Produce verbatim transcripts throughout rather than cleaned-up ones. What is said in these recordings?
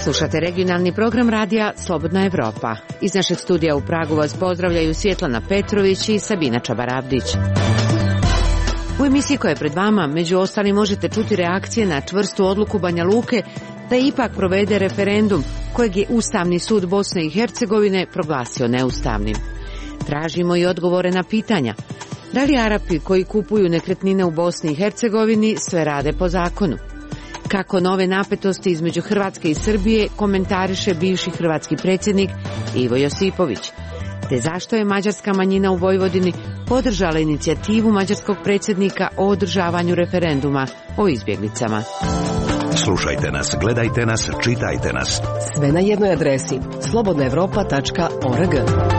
Slušate regionalni program radija Slobodna Evropa. Iz našeg studija u Pragu vas pozdravljaju Svjetlana Petrović i Sabina Čabarabdić. U emisiji koja je pred vama, među ostalim, možete čuti reakcije na čvrstu odluku Banja Luke da ipak provede referendum kojeg je Ustavni sud Bosne i Hercegovine proglasio neustavnim. Tražimo i odgovore na pitanja. Da li Arapi koji kupuju nekretnine u Bosni i Hercegovini sve rade po zakonu? Kako nove napetosti između Hrvatske i Srbije komentariše bivši hrvatski predsjednik Ivo Josipović? Te zašto je mađarska manjina u Vojvodini podržala inicijativu mađarskog predsjednika o održavanju referenduma o izbjeglicama? Slušajte nas, gledajte nas, čitajte nas. Sve na jednoj adresi slobodna evropa tačka org.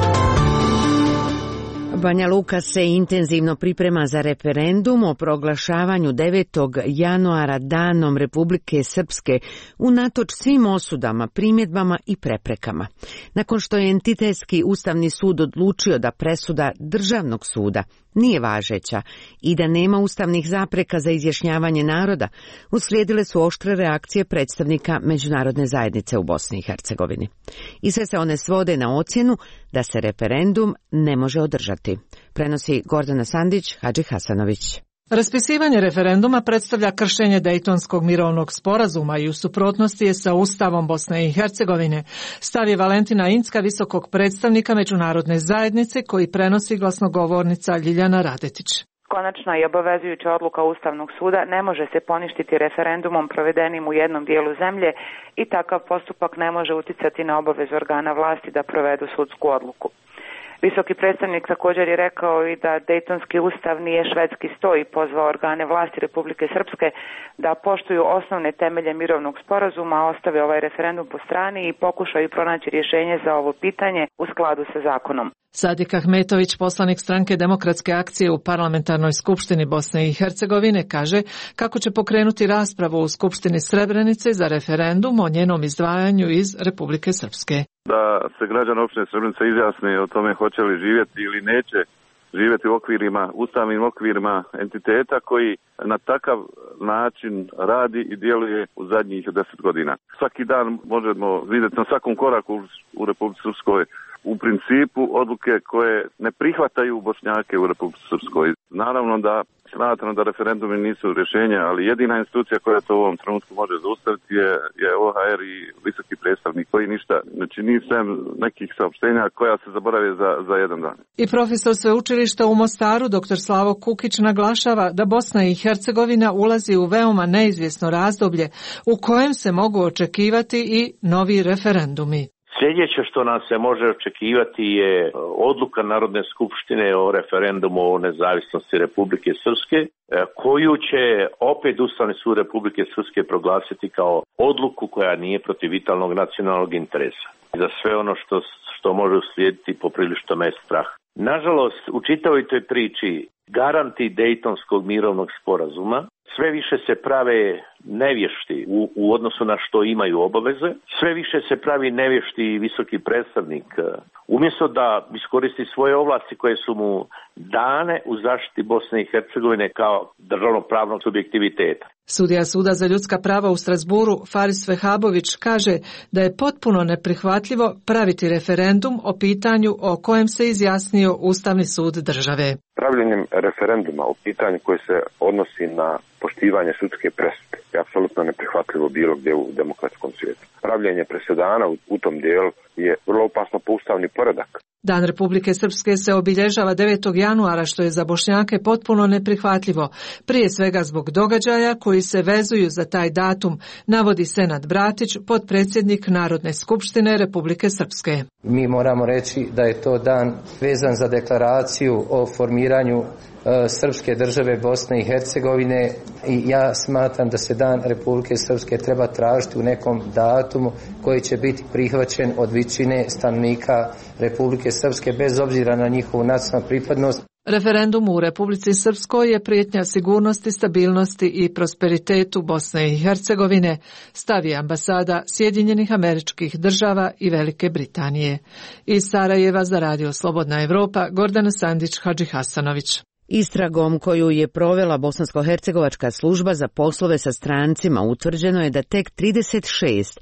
Banja Luka se intenzivno priprema za referendum o proglašavanju devetog januara Danom Republike Srpske unatoč svim osudama, primjedbama i preprekama. Nakon što je entitetski Ustavni sud odlučio da presuda Državnog suda nije važeća i da nema ustavnih zapreka za izjašnjavanje naroda, uslijedile su oštre reakcije predstavnika međunarodne zajednice u Bosni i Hercegovini. I sve se one svode na ocjenu da se referendum ne može održati. Prenosi Gordana Sandić, Hadži Hasanović. Raspisivanje referenduma predstavlja kršenje Dejtonskog mirovnog sporazuma i u suprotnosti je sa Ustavom Bosne i Hercegovine, stav je Valentina Incka, visokog predstavnika međunarodne zajednice, koji prenosi glasnogovornica Ljiljana Radetić. Konačna i obavezujuća odluka Ustavnog suda ne može se poništiti referendumom provedenim u jednom dijelu zemlje i takav postupak ne može uticati na obavezu organa vlasti da provedu sudsku odluku. Visoki predstavnik također je rekao i da Dejtonski ustav nije švedski sto i pozvao organe vlasti Republike Srpske da poštuju osnovne temelje mirovnog sporazuma, ostave ovaj referendum po strani i pokušaju pronaći rješenje za ovo pitanje u skladu sa zakonom. Sadik Ahmetović, poslanik stranke Demokratske akcije u Parlamentarnoj skupštini Bosne i Hercegovine, kaže kako će pokrenuti raspravu u Skupštini Srebrenice za referendum o njenom izdvajanju iz Republike Srpske. Da se građani opštine Srebrenica izjasne o tome hoće li živjeti ili neće živjeti u okvirima, ustavnim okvirima entiteta koji na takav način radi i djeluje u zadnjih deset godina. Svaki dan možemo vidjeti na svakom koraku u Republici Srpskoj u principu odluke koje ne prihvataju Bošnjake u Republici Srpskoj. Naravno da smatram da referendumi nisu rješenja, ali jedina institucija koja to u ovom trenutku može zaustaviti je, je O H R i visoki predstavnik koji ništa ne čini sem nekih saopštenja koja se zaborave za, za jedan dan. I profesor sveučilišta u Mostaru, doktor Slavo Kukić, naglašava da Bosna i Hercegovina ulazi u veoma neizvjesno razdoblje u kojem se mogu očekivati i novi referendumi. Sljedeće što nam se može očekivati je odluka Narodne skupštine o referendumu o nezavisnosti Republike Srpske, koju će opet Ustavni sud Republike Srpske proglasiti kao odluku koja nije protiv vitalnog nacionalnog interesa. Za sve ono što, što može uslijediti poprilično me strah. Nažalost, u čitavoj toj priči garanti Dejtonskog mirovnog sporazuma sve više se prave nevješti u, u odnosu na što imaju obaveze, sve više se pravi nevješti i visoki predstavnik, umjesto da iskoristi svoje ovlasti koje su mu dane u zaštiti Bosne i Hercegovine kao državno-pravnog subjektiviteta. Sudija Suda za ljudska prava u Strasburu Faris Vehabović kaže da je potpuno neprihvatljivo praviti referendum o pitanju o kojem se izjasnio Ustavni sud države. Pravljenjem referenduma o pitanju koje se odnosi na poštivanje sudske presude je apsolutno neprihvatljivo bilo gdje u demokratskom svijetu. Pravljenje presedana u, u tom dijelu je vrlo opasno po ustavni poredak. Dan Republike Srpske se obilježava devetog januara, što je za Bošnjake potpuno neprihvatljivo, prije svega zbog događaja koji se vezuju za taj datum, navodi Senad Bratić, potpredsjednik Narodne skupštine Republike Srpske. Mi moramo reći da je to dan vezan za deklaraciju o formiranju Srpske države Bosne i Hercegovine i ja smatram da se dan Republike Srpske treba tražiti u nekom datumu koji će biti prihvaćen od većine stanovnika Republike Srpske bez obzira na njihovu nacionalnu pripadnost. Referendum u Republici Srpskoj je prijetnja sigurnosti, stabilnosti i prosperitetu Bosne i Hercegovine, stavi ambasada Sjedinjenih Američkih Država i Velike Britanije. Iz Sarajeva za Radio Slobodna Evropa, Gordana Sandić, Hadži Hasanović. Istragom koju je provela bosansko-hercegovačka služba za poslove sa strancima utvrđeno je da tek trideset šest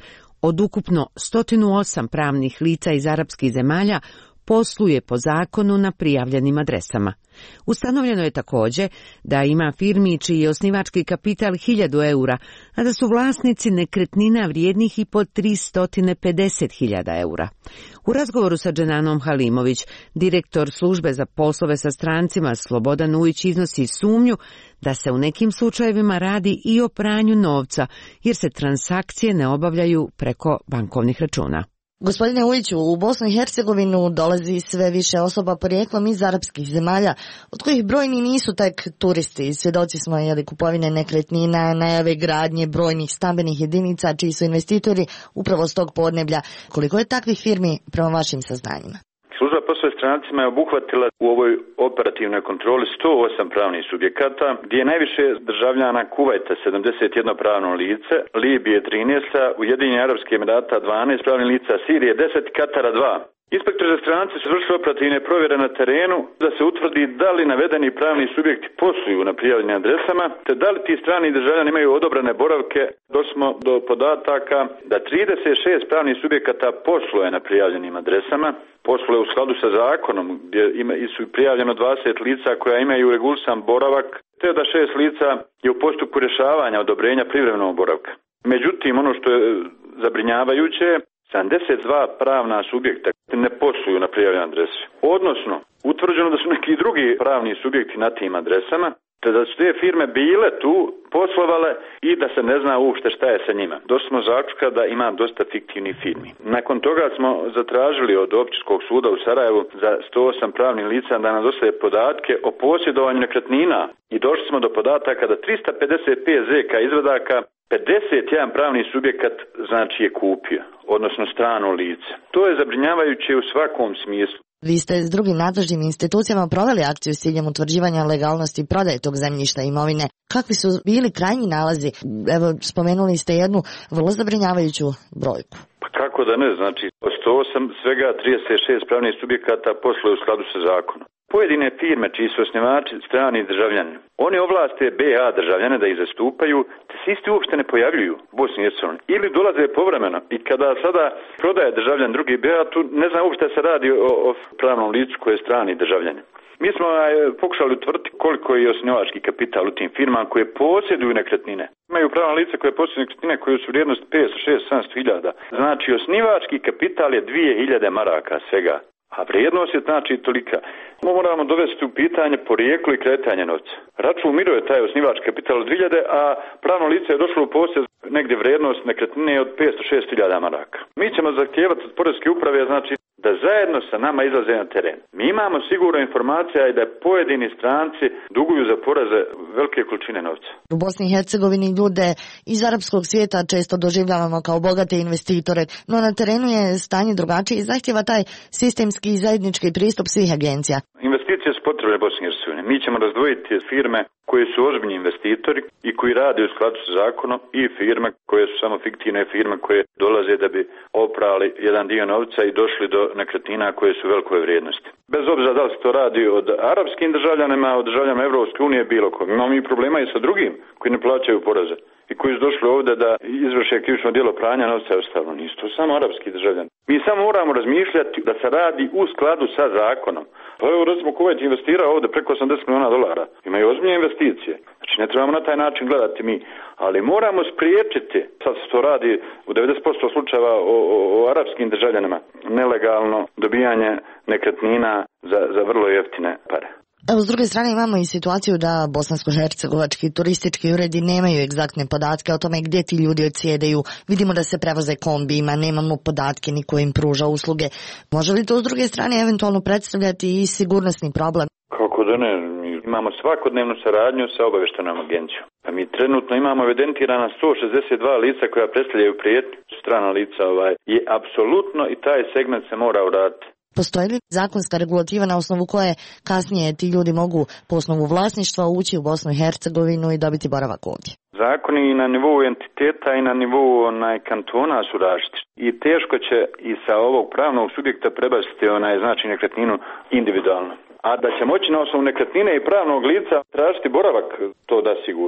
od ukupno sto osam pravnih lica iz arapskih zemalja posluje po zakonu na prijavljenim adresama. Ustanovljeno je također da ima firmi čiji je osnivački kapital hiljadu eura, a da su vlasnici nekretnina vrijednih i po tristo pedeset hiljada eura. U razgovoru sa Dženanom Halimović, direktor službe za poslove sa strancima Slobodan Ujić iznosi sumnju da se u nekim slučajevima radi i o pranju novca, jer se transakcije ne obavljaju preko bankovnih računa. Gospodine Ujiću, u Bosnu i Hercegovinu dolazi sve više osoba porijeklom iz arapskih zemalja, od kojih brojni nisu tek turisti. Svjedoci smo jeli kupovine nekretnina, najave gradnje brojnih stambenih jedinica, čiji su investitori upravo s tog podneblja. Koliko je takvih firmi prema vašim saznanjima? Služba poslova strancima je obuhvatila u ovoj operativnoj kontroli sto osam pravnih subjekata, gdje je najviše državljana Kuvajta sedamdeset jedno pravno lice, Libije trinaest, Ujedinjenih Arapskih Emirata dvanaest pravnih lica, Sirije deset, Katara dva. Inspektori za strance su vršili operativne provjere na terenu da se utvrdi da li navedeni pravni subjekti posluju na prijavljenim adresama, te da li ti strani državljani imaju odobrene boravke. Došli smo do podataka da trideset šest pravnih subjekata posluje na prijavljenim adresama, posluje u skladu sa zakonom gdje ima, su prijavljeno dvadeset lica koja imaju regulisan boravak, te da šest lica je u postupku rješavanja odobrenja privremenog boravka. Međutim, ono što je zabrinjavajuće, sedamdeset dva pravna subjekta ne posluju na prijavljenoj adresi. Odnosno, utvrđeno da su neki drugi pravni subjekti na tim adresama, te da su te firme bile tu, poslovale i da se ne zna uopšte šta je sa njima. Došli smo zaključka da ima dosta fiktivnih firmi. Nakon toga smo zatražili od Općinskog suda u Sarajevu za sto osam pravnih lica da nam dostave podatke o posjedovanju nekretnina i došli smo do podataka da tristo pedeset pet zk izvadaka pedeset jedan pravni subjekat znači je kupio, odnosno strano lice. To je zabrinjavajuće u svakom smislu. Vi ste s drugim nadležnim institucijama proveli akciju s ciljem utvrđivanja legalnosti prodaje tog zemljišta i imovine. Kakvi su bili krajnji nalazi? Evo, spomenuli ste jednu vrlo zabrinjavajuću brojku. Pa kako da ne, znači sto osam svega trideset šest pravnih subjekata posluje u skladu sa zakonom. Pojedine firme čiji su osnivači strani državljani, oni ovlaste B A državljane da ih zastupaju, te se isti uopšte ne pojavljuju u Bosni i Hercegovini ili dolaze povremeno. I kada sada prodaje državljan drugi B A, tu ne znam uopšte se radi o, o pravnom licu koje je strani državljani. Mi smo aj, pokušali utvrditi koliko je osnivački kapital u tim firmama koje posjeduju nekretnine. Imaju pravna lica koje posjeduju nekretnine koje su vrijednost petsto, šesto, sedamsto hiljada. Znači osnivački kapital je dvije hiljade maraka svega. A vrijednost je znači tolika. Moramo dovesti u pitanje porijeklo i kretanje novca. Račun miruje taj osnivački kapital od dvije hiljade, a pravno lice je došlo u posjed negdje vrijednost nekretnine od petsto, šesto hiljada maraka. Mi ćemo zahtijevati od Poreske uprave znači da zajedno sa nama izlaze na teren. Mi imamo sigurno informacija i da pojedini stranci duguju za poreze velike količine novca. U Bosni i Hercegovini ljude iz arapskog svijeta često doživljavamo kao bogate investitore, no na terenu je stanje drugačije i zahtjeva taj sistemski i zajednički pristup svih agencija. Investicije su potrebne Bosni i Hercegovini. Mi ćemo razdvojiti firme koji su ozbiljni investitori i koji rade u skladu sa zakonom i firme koje su samo fiktivne firme koje dolaze da bi oprali jedan dio novca i došli do nekretnina koje su velike vrijednosti. Bez obzira da li se to radi od arapskim državljanima, od državljanima Evropske unije, bilo ko. Imamo i problema i sa drugim koji ne plaćaju poreze i koji su došli ovdje da izvrše krivično djelo pranja novca i ostalo. Nisu to samo arapski državljani. Mi samo moramo razmišljati da se radi u skladu sa zakonom. Pa evo recimo Kuvajt investira ovdje preko osamdeset milijuna dolara. Imaju ozbiljne investicije. Znači ne trebamo na taj način gledati mi. Ali moramo spriječiti, sad se to radi u devedeset posto slučajeva o, o, o arapskim državljanima, nelegalno dobijanje nekretnina za, za vrlo jeftine pare. Evo, s druge strane imamo i situaciju da bosansko-hercegovački turistički uredi nemaju egzaktne podatke o tome gdje ti ljudi odsjedaju. Vidimo da se prevoze kombijima, nemamo podatke ni ko im pruža usluge. Može li to s druge strane eventualno predstavljati i sigurnosni problem? Kako da ne, mi imamo svakodnevnu saradnju sa obavještajnom agencijom. A mi trenutno imamo evidentirana sto šezdeset dva lica koja predstavljaju prijetnju, strana lica ovaj, i apsolutno i taj segment se mora uraditi. Postoji li zakonska regulativa na osnovu koje kasnije ti ljudi mogu po osnovu vlasništva ući u Bosnu i Hercegovinu i dobiti boravak ovdje? Zakoni i na nivou entiteta i na nivou onaj kantona su različiti. I teško će i sa ovog pravnog subjekta prebaciti onaj znači nekretninu individualno. A da će moći na osnovu nekretnine i pravnog lica tražiti boravak, to da sigurno.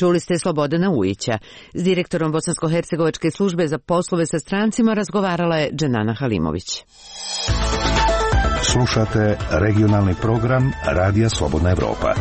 Čuli ste Slobodana Ujića. S direktorom Bosansko-hercegovačke službe za poslove sa strancima razgovarala je Dženana Halimović. Slušate regionalni program Radija Slobodna Evropa.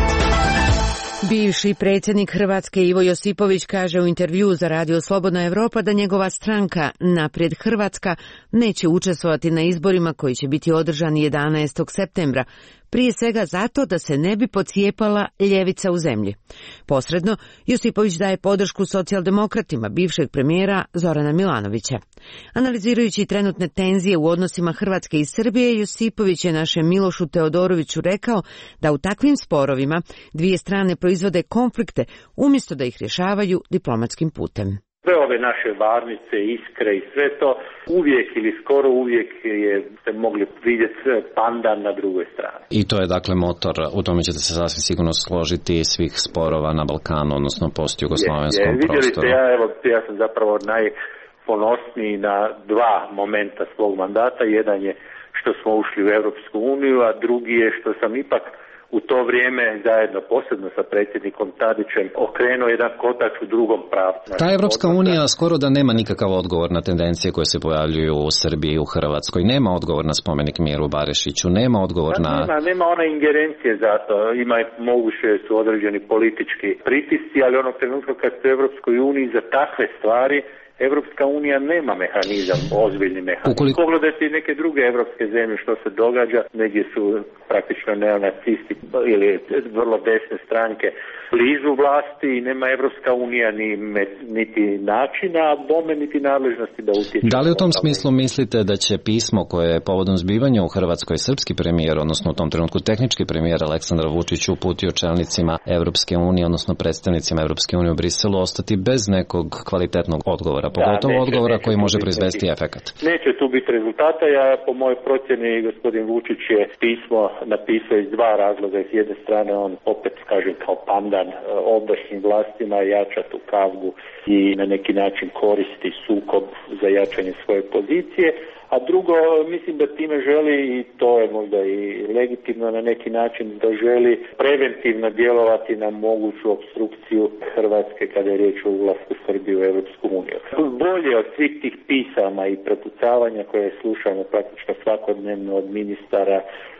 Bivši predsjednik Hrvatske Ivo Josipović kaže u intervjuu za Radio Slobodna Evropa da njegova stranka Naprijed Hrvatska neće učestvovati na izborima koji će biti održani jedanaestog septembra, prije svega zato da se ne bi pocijepala ljevica u zemlji. Posredno, Josipović daje podršku socijaldemokratima bivšeg premijera Zorana Milanovića. Analizirajući trenutne tenzije u odnosima Hrvatske i Srbije, Josipović je našem Milošu Teodoroviću rekao da u takvim sporovima dvije strane proizvode konflikte umjesto da ih rješavaju diplomatskim putem. Sve ove naše varnice, iskre i sve to, uvijek ili skoro uvijek je se mogli vidjeti pandan na drugoj strani. I to je dakle motor, u tome ćete se sasvim sigurno složiti, svih sporova na Balkanu, odnosno postjugoslavenskom prostoru. Vidjeli ste, ja, evo, ja sam zapravo najponosniji na dva momenta svog mandata. Jedan je što smo ušli u Europsku uniju, a drugi je što sam ipak u to vrijeme zajedno posebno sa predsjednikom Tadićem okrenuo jedan kotač u drugom pravcu. Ta Evropska unija skoro da nema nikakav odgovor na tendencije koje se pojavljuju u Srbiji i u Hrvatskoj. Nema odgovor na spomenik Miru Barešiću, nema odgovor na... Nema, nema ona ingerencije za to. Ima moguće su određeni politički pritisci, ali onog trenutka kad ste u Evropskoj uniji za takve stvari Evropska unija nema mehanizam, ozbiljni mehanizam. Ukoliko... Pogledajte i neke druge evropske zemlje što se događa, negdje su praktično neonacisti ili vrlo desne stranke blizu vlasti i nema Evropska unija ni, niti načina, a bome niti nadležnosti da utječe. Da li u tom smislu mislite da će pismo koje je povodom zbivanja u Hrvatskoj srpski premijer, odnosno u tom trenutku tehnički premijer Aleksandar Vučić uputio čelnicima Evropske unije, odnosno predstavnicima Evropske unije u Briselu, ostati bez nekog kvalitetnog odgovora? Pogotovo da, neće, odgovora neće koji može proizvesti efekat. Neće tu biti rezultata. Ja po mojoj procjeni gospodin Vučić je pismo napisao iz dva razloga. S jedne strane on opet kažem kao pandan obdašnjim vlastima jača tu kavgu i na neki način koristi sukob za jačanje svoje pozicije. A drugo, mislim da time želi, i to je možda i legitimno na neki način, da želi preventivno djelovati na moguću opstrukciju Hrvatske kada je riječ o ulasku Srbije u Europsku uniju. Bolje od svih tih pisama i prepucavanja koje slušamo praktično svakodnevno od ministara,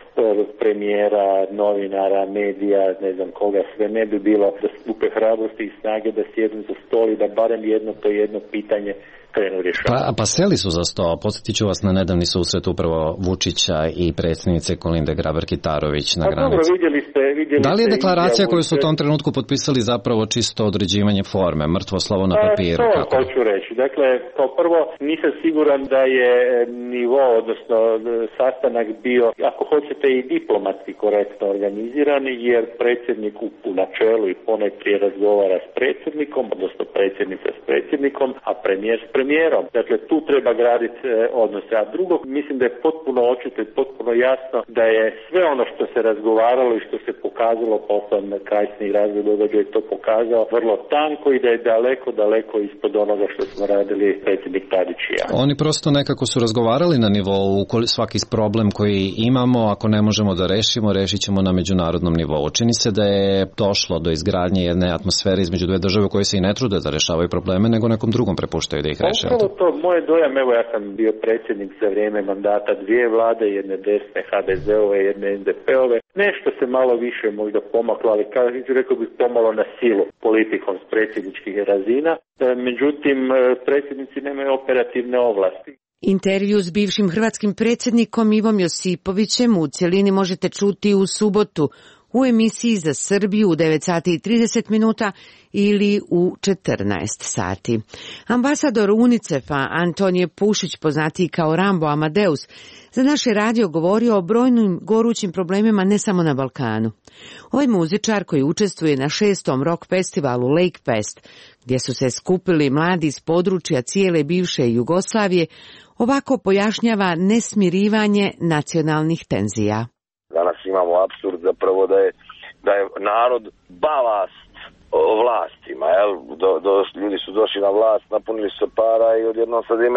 premijera, novinara, medija, ne znam koga, sve ne bi bilo da skupe hrabrosti i snage da sjednu za stol i da barem jedno to jedno pitanje krenu rješavati. Pa, pa seli su za sto. Podsjetit ću vas na nedavni susret upravo Vučića i predsjednice Kolinde Grabar-Kitarović na pa, granici. Dobro, vidjeli ste, vidjeli da li je deklaracija koju su u tom ste... trenutku potpisali zapravo čisto određivanje forme, mrtvo slovo na papiru? Pa, to kako? hoću reći. Dakle, kao prvo nisam siguran da je nivo, odnosno sastanak bio, ako hoćete, i diplomatski korektno organiziran, jer predsjednik u načelu i ponajprije razgovara s predsjednikom, odnosno predsjednica s predsjednikom, a premijer s premijerom. Dakle, tu treba graditi odnose. A drugo, mislim da je potpuno očito i potpuno jasno da je sve ono što se razgovaralo i što se pokazalo posle na krajšnji razvoj događaja je to pokazao vrlo tanko i da je daleko, daleko ispod onoga što smo radili predsjednik Tadić i ja. Oni prosto nekako su razgovarali na nivou svaki problem koji imamo, ako ne možemo da rešimo, rešit ćemo na međunarodnom nivou. Čini se da je došlo do izgradnje jedne atmosfere između dve države koje se i ne trude da rešavaju probleme, nego nekom drugom prepuštaju da ih rešavaju. Upravo to, moj dojam, evo ja sam bio predsjednik za vrijeme mandata dvije vlade, jedne desne ha de ze-ove, jedne en de pe-ove. Nešto se malo više možda pomaklo, ali kao rekao bih pomalo na silu politikom s predsjedničkih razina. Međutim, predsjednici nemaju operativne ovlasti. Intervju s bivšim hrvatskim predsjednikom Ivom Josipovićem u cjelini možete čuti u subotu u emisiji za Srbiju u devet sati i trideset minuta ili u četrnaest sati. Ambasador UNICEF-a Antonije Pušić, poznatiji kao Rambo Amadeus, za naš je radio govorio o brojnim gorućim problemima ne samo na Balkanu. Ovaj muzičar koji učestvuje na šestom rock festivalu Lake Fest, gdje su se skupili mladi iz područja cijele bivše Jugoslavije, ovako pojašnjava nesmirivanje nacionalnih tenzija. Danas imamo apsurd zapravo da je, da je narod balast vlastima, jel? Do, do, ljudi su došli na vlast, napunili su para i odjednom sad imaju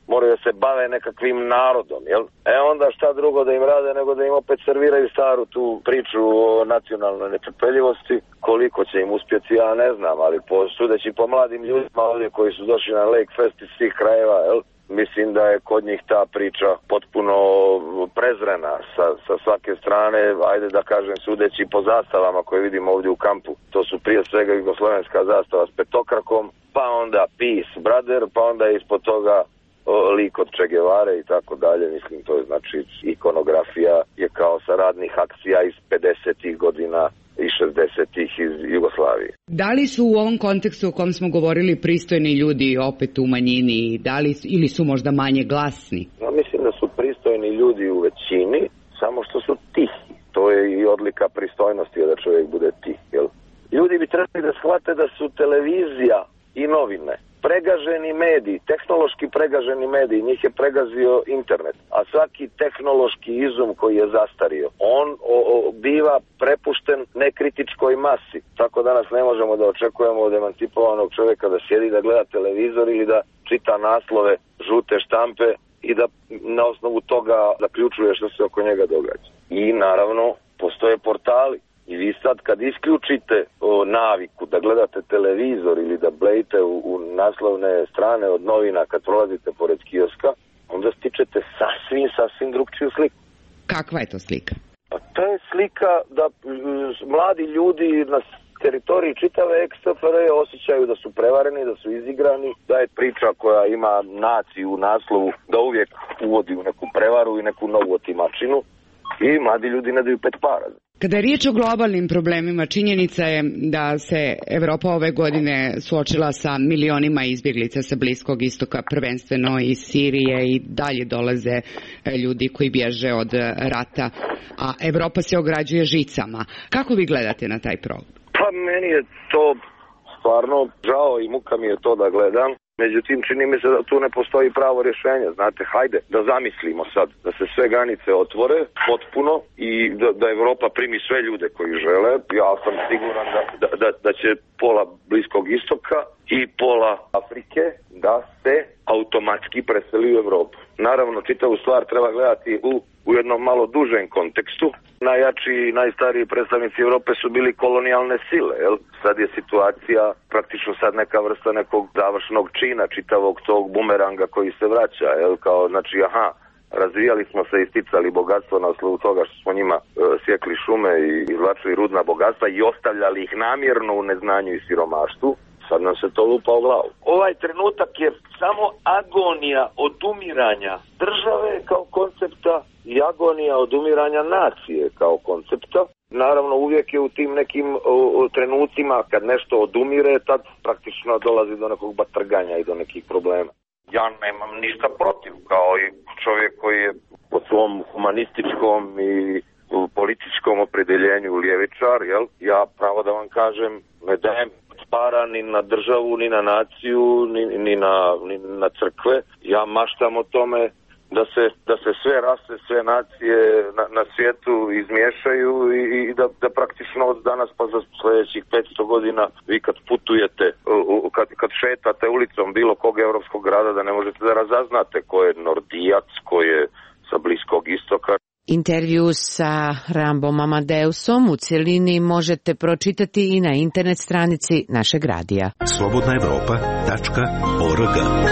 moraju da se bave nekakvim narodom, jel? E onda šta drugo da im rade nego da im opet serviraju staru tu priču o nacionalnoj netrpeljivosti. Koliko će im uspjeti, ja ne znam, ali po, sudeći po mladim ljudima ovdje koji su došli na Lake Fest iz svih krajeva, jel? Mislim da je kod njih ta priča potpuno prezrena sa, sa svake strane, ajde da kažem sudeći po zastavama koje vidimo ovdje u kampu. To su prije svega jugoslovenska zastava s petokrakom, pa onda Peace Brother, pa onda ispod toga o, lik od Che Guevare i tako dalje. Mislim, to je znači ikonografija je kao sa radnih akcija iz pedesetih godina i šezdesetih iz Jugoslavije. Da li su u ovom kontekstu o kom smo govorili pristojni ljudi opet u manjini, da li, ili su možda manje glasni? No, mislim da su pristojni ljudi u većini, samo što su tihi. To je i odlika pristojnosti da čovjek bude tih. Jel? Ljudi bi trebali da shvate da su televizija i novine pregaženi mediji, tehnološki pregaženi mediji, njih je pregazio internet, a svaki tehnološki izum koji je zastario, on o, o, biva prepušten nekritičkoj masi. Tako danas ne možemo da očekujemo od emancipovanog čovjeka da sjedi da gleda televizor ili da čita naslove žute štampe i da na osnovu toga zaključuje što se oko njega događa. I naravno, postoje portali. I vi sad kad isključite o, naviku da gledate televizor ili da blejite u, u naslovne strane od novina kad prolazite pored kioska, onda stičete sasvim, sasvim drugčiju sliku. Kakva je to slika? Pa to je slika da m, mladi ljudi na teritoriji čitave eks te fe er osjećaju da su prevareni, da su izigrani, da je priča koja ima naciju u naslovu da uvijek uvodi u neku prevaru i neku novu otimačinu i mladi ljudi ne daju pet para. Kada je riječ o globalnim problemima, činjenica je da se Evropa ove godine suočila sa milionima izbjeglica sa Bliskog istoka, prvenstveno iz Sirije, i dalje dolaze ljudi koji bježe od rata, a Evropa se ograđuje žicama. Kako vi gledate na taj problem? Pa meni je to stvarno žao i muka mi je to da gledam. Međutim, čini mi se da tu ne postoji pravo rješenje. Znate, hajde da zamislimo sad da se sve granice otvore potpuno i da, da Evropa primi sve ljude koji žele. Ja sam siguran da, da, da, da će pola Bliskog istoka i pola Afrike da se automatski preseli u Evropu. Naravno, čitavu stvar treba gledati u, u jednom malo dužem kontekstu. Najjači i najstariji predstavnici Europe su bili kolonijalne sile. Jel? Sad je situacija praktično sad neka vrsta nekog završnog čina čitavog tog bumeranga koji se vraća. Jel? Kao, znači, aha, razvijali smo se i sticali bogatstvo na osnovu toga što smo njima e, sjekli šume i izvlačili rudna bogatstva i ostavljali ih namjerno u neznanju i siromaštvu. Sad nam se to lupa u glavu. Ovaj trenutak je samo agonija odumiranja države kao koncepta i agonija odumiranja nacije kao koncepta. Naravno, uvijek je u tim nekim o, o, trenucima kad nešto odumire, tad praktično dolazi do nekog batrganja i do nekih problema. Ja nemam ništa protiv, kao i čovjek koji je po svom humanističkom i političkom opredeljenju ljevičar, jel? Ja pravo da vam kažem, ne dajem para ni na državu, ni na naciju, ni, ni, na, ni na crkve. Ja maštam o tome da se, da se sve rase, sve nacije na, na svijetu izmiješaju i, i da, da praktično od danas pa za sljedećih petsto godina vi kad putujete, kad, kad šetate ulicom bilo kog europskog grada, da ne možete da razaznate ko je Nordijac, ko je sa Bliskog istoka. Intervju sa Rambom Amadeusom u cjelini možete pročitati i na internet stranici našeg radija. slobodna evropa tačka org.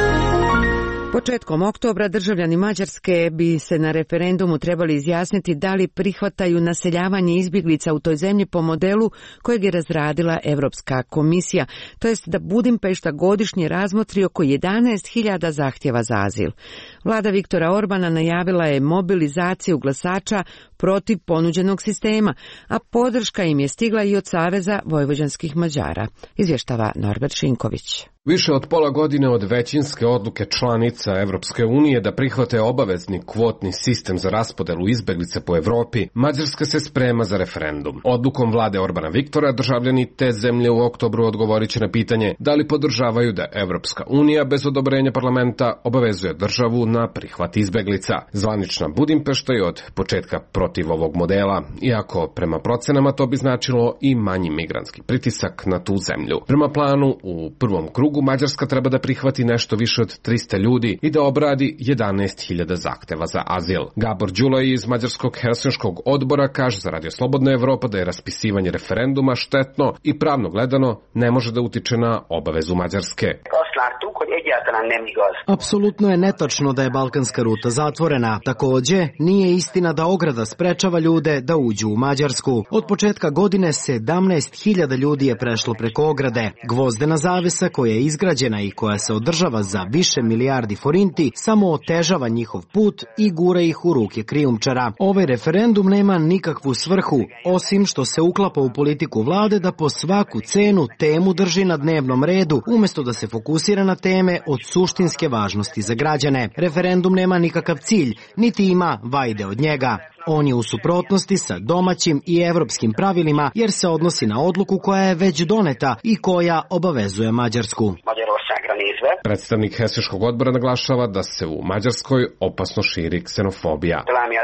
Početkom oktobra državljani Mađarske bi se na referendumu trebali izjasniti da li prihvataju naseljavanje izbjeglica u toj zemlji po modelu kojeg je razradila Europska komisija, to jest da Budimpešta godišnje razmotri oko jedanaest hiljada zahtjeva za azil. Vlada Viktora Orbana najavila je mobilizaciju glasača protiv ponuđenog sistema, a podrška im je stigla i od Saveza vojvođanskih Mađara, izvještava Norbert Šinković. Više od pola godine od većinske odluke članica Evropske unije da prihvate obavezni kvotni sistem za raspodelu izbjeglica po Evropi, Mađarska se sprema za referendum. Odlukom vlade Orbana Viktora državljani te zemlje u oktobru odgovorit će na pitanje da li podržavaju da Evropska unija bez odobrenja parlamenta obavezuje državu na prihvat izbjeglica. Zvanična Budimpešta je od početka protiv protiv ovog modela, iako prema procenama to bi značilo i manji migrantski pritisak na tu zemlju. Prema planu, u prvom krugu Mađarska treba da prihvati nešto više od trista ljudi i da obradi jedanaest hiljada zahteva za azil. Gabor Đulaj iz Mađarskog Helsinškog odbora kaže za Radio Slobodna Evropa da je raspisivanje referenduma štetno i pravno gledano ne može da utiče na obavezu Mađarske. Apsolutno je netačno da je balkanska ruta zatvorena. Takođe, nije istina da ograda sprečava ljude da uđu u Mađarsku. Od početka godine sedamnaest hiljada ljudi je prešlo preko ograde. Gvozdena zavesa koja je izgrađena i koja se održava za više milijardi forinti samo otežava njihov put i gura ih u ruke krijumčara. Ovaj referendum nema nikakvu svrhu, osim što se uklapa u politiku vlade da po svaku cenu temu drži na dnevnom redu, umesto da se fokusira na teme od suštinske važnosti za građane. Referendum nema nikakav cilj, niti ima vajde od njega. On je u suprotnosti sa domaćim i evropskim pravilima jer se odnosi na odluku koja je već doneta i koja obavezuje Mađarsku. Predstavnik Helsinškog odbora naglašava da se u Mađarskoj opasno širi ksenofobija.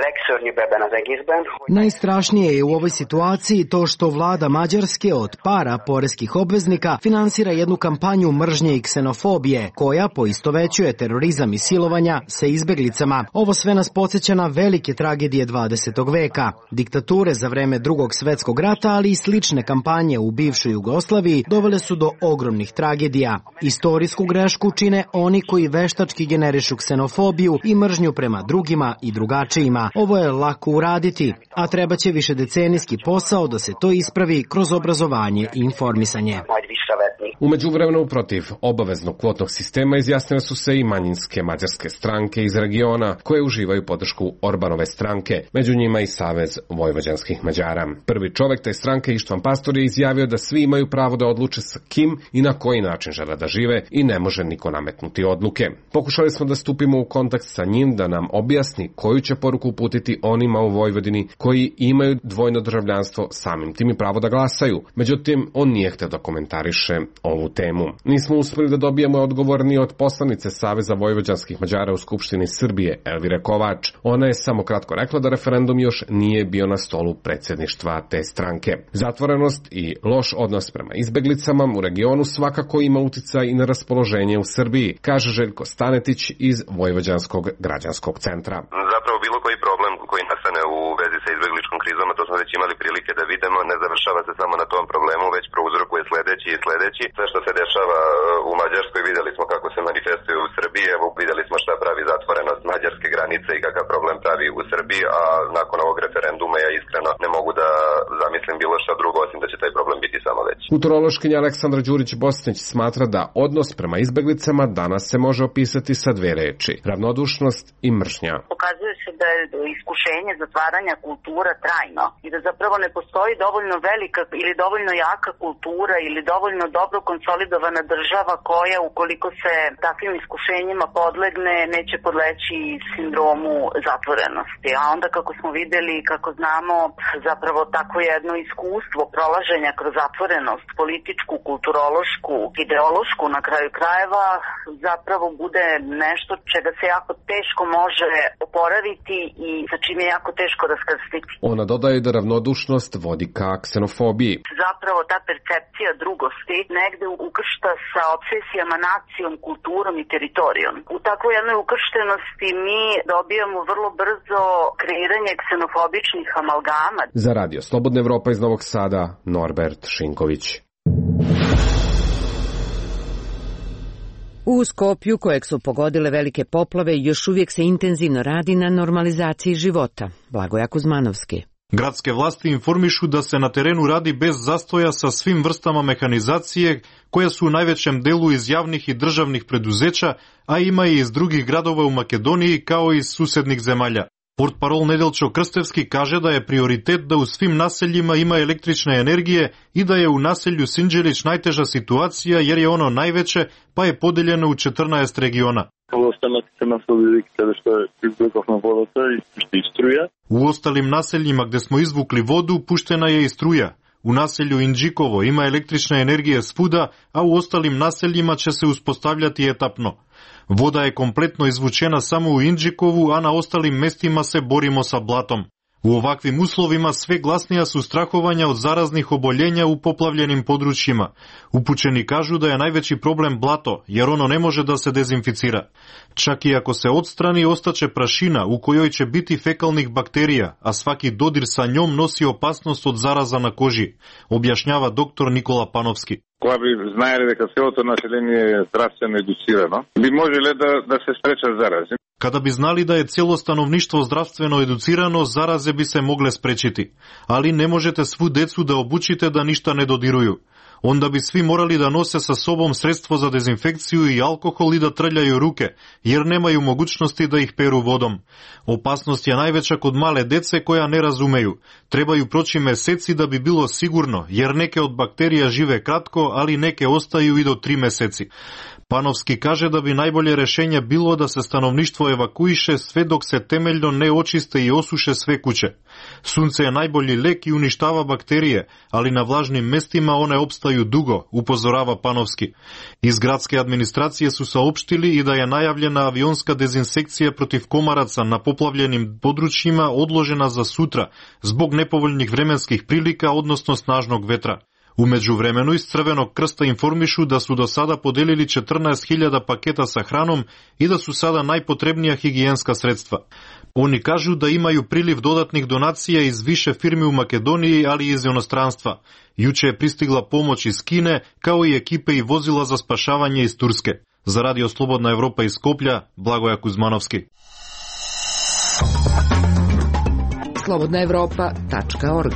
Najstrašnije je u ovoj situaciji to što vlada Mađarske od para poreskih obveznika finansira jednu kampanju mržnje i ksenofobije koja poistovećuje terorizam i silovanja sa izbeglicama. Ovo sve nas podsjeća na velike tragedije dvadesetog veka. Diktature za vreme Drugog svetskog rata, ali i slične kampanje u bivšoj Jugoslaviji dovele su do ogromnih tragedija. Istorijsku grešku čine oni koji veštački generišu ksenofobiju i mržnju prema drugima i drugačijima. Ovo je lako uraditi, a treba će višedecenijski posao da se to ispravi kroz obrazovanje i informisanje. U međuvremenu protiv obaveznog kvotnog sistema izjasnile su se i manjinske mađarske stranke iz regiona koje uživaju podršku Orbanove stranke, među njima i Savez vojvođanskih Mađara. Prvi čovek te stranke Ištvan Pastor je izjavio da svi imaju pravo da odluče sa kim i na koji način žele da žive i ne može niko nametnuti odluke. Pokušali smo da stupimo u kontakt sa njim da nam objasni koju će poruku uputiti onima u Vojvodini koji imaju dvojno državljanstvo, samim tim i pravo da glasaju. Međutim, on nije hteo da komentariše ovu temu. Nismo uspeli da dobijemo odgovor ni od poslanice Saveza vojvođanskih Mađara u Skupštini Srbije, Elvire Kovač. Ona je samo kratko rekla da referendum još nije bio na stolu predsjedništva te stranke. Zatvorenost i loš odnos prema izbeglicama u regionu svakako ima uticaj i na raspoloženje u Srbiji, kaže Željko Stanetić iz Vojvođanskog građanskog centra. Zapravo bilo koji problem koji nastane u vezi sa izbegličkom krizom, a to smo već imali prilike da vidimo, ne završava se samo na tom problemu, već prouzrokuje sledeći i sledeći. Sve što se dešava u Mađarskoj videli smo kako se manifestuje u Srbiji, evo videli smo šta pravi zatvorenost mađarske granice i kakav problem pravi u Srbiji, a nakon ovog referenduma ja iskreno ne mogu da zamislim bilo šta drugo osim da će taj problem biti samo veći. Kulturološkinja Aleksandra Đurić-Bosnić smatra da odnos prema izbeglicama danas se može opisati sa dve reči: ravnodušnost i mržnja. Pokazuje se da je iskušenje zatvaranja kultura trajno i da zapravo ne postoji dovoljno velika ili dovoljno jaka kultura ili dovoljno dobro konsolidovana država koja ukoliko se takvim iskušenjima podlegne neće podleći sindromu zatvorenosti. A onda kako smo videli i kako znamo zapravo takvo jedno iskustvo prolaženja kroz zatvorenost, političku, kulturološku, ideološku na kraju krajeva zapravo bude nešto čega se jako teško može oporaviti i sa čim je jako teško raskrstiti. Ona dodaje da ravnodušnost vodi ka ksenofobiji. Zapravo ta percepcija drugosti negde ukršta sa obsesijama nacijom, kulturom i teritorijom. U takvoj jednoj ukrštenosti mi dobijamo vrlo brzo kreiranje ksenofobičnih amalgama. Za Radio Slobodna Evropa iz Novog Sada, Norbert Šinković. U Skopju, kojeg su pogodile velike poplave, još uvijek se intenzivno radi na normalizaciji života. Blagoja Kuzmanovski. Gradske vlasti informišu da se na terenu radi bez zastoja sa svim vrstama mehanizacije, koja su u najvećem delu iz javnih i državnih preduzeća, a ima i iz drugih gradova u Makedoniji kao i iz susednih zemalja. Portparol Nedeljčo Krstevski kaže da je prioritet da u svim naseljima ima električne energije i da je u naselju Sinđelić najteža situacija jer je ono najveće, pa je podeljeno u četrnaest regiona. U ostalim naseljima gde smo izvukli vodu puštena je i struja. U naselju Indžikovo ima električne energije svuda, a u ostalim naseljima će se uspostavljati etapno. Voda je kompletno izvučena samo u Indžikovu, a na ostalim mestima se borimo sa blatom. U ovakvim uslovima sve glasnija su strahovanja od zaraznih oboljenja u poplavljenim područjima. Upućeni kažu da je najveći problem blato, jer ono ne može da se dezinficira. Čak i ako se odstrani, ostaće prašina u kojoj će biti fekalnih bakterija, a svaki dodir sa njom nosi opasnost od zaraza na koži, objašnjava doktor Nikola Panovski. Koja bi znali da kad se to naseljenje je zdravstveno educirano, bi moželi da, da se spreča zaraze. Kada bi znali da je cijelo stanovništvo zdravstveno educirano, zaraze bi se mogle sprečiti. Ali ne možete svu decu da obučite da ništa ne dodiruju. Onda bi svi morali da nose sa sobom sredstvo za dezinfekciju i alkohol i da trljaju ruke, jer nemaju mogućnosti da ih peru vodom. Opasnost je najveća kod male dece koja ne razumeju. Trebaju proći meseci da bi bilo sigurno, jer neke od bakterija žive kratko, ali neke ostaju i do tri meseci. Panovski kaže da bi najbolje rešenje bilo da se stanovništvo evakuiše sve dok se temeljno ne očiste i osuše sve kuće. Sunce je najbolji lek i uništava bakterije, ali na vlažnim mestima one opstaju dugo, upozorava Panovski. Iz gradske administracije su saopštili i da je najavljena avionska dezinsekcija protiv komaraca na poplavljenim područjima odložena za sutra, zbog nepovoljnih vremenskih prilika, odnosno snažnog vetra. U međuvremenu iz Crvenog krsta informišu da su do sada podelili četrnaest hiljada paketa sa hranom i da su sada najpotrebnija higijenska sredstva. Oni kažu da imaju priliv dodatnih donacija iz više firmi u Makedoniji, ali i iz inostranstva. Juče je pristigla pomoć iz Kine, kao i ekipe i vozila za spašavanje iz Turske. Za Radio Slobodna Evropa iz Skoplja, Blagoja Kuzmanovski. slobodna evropa tačka org.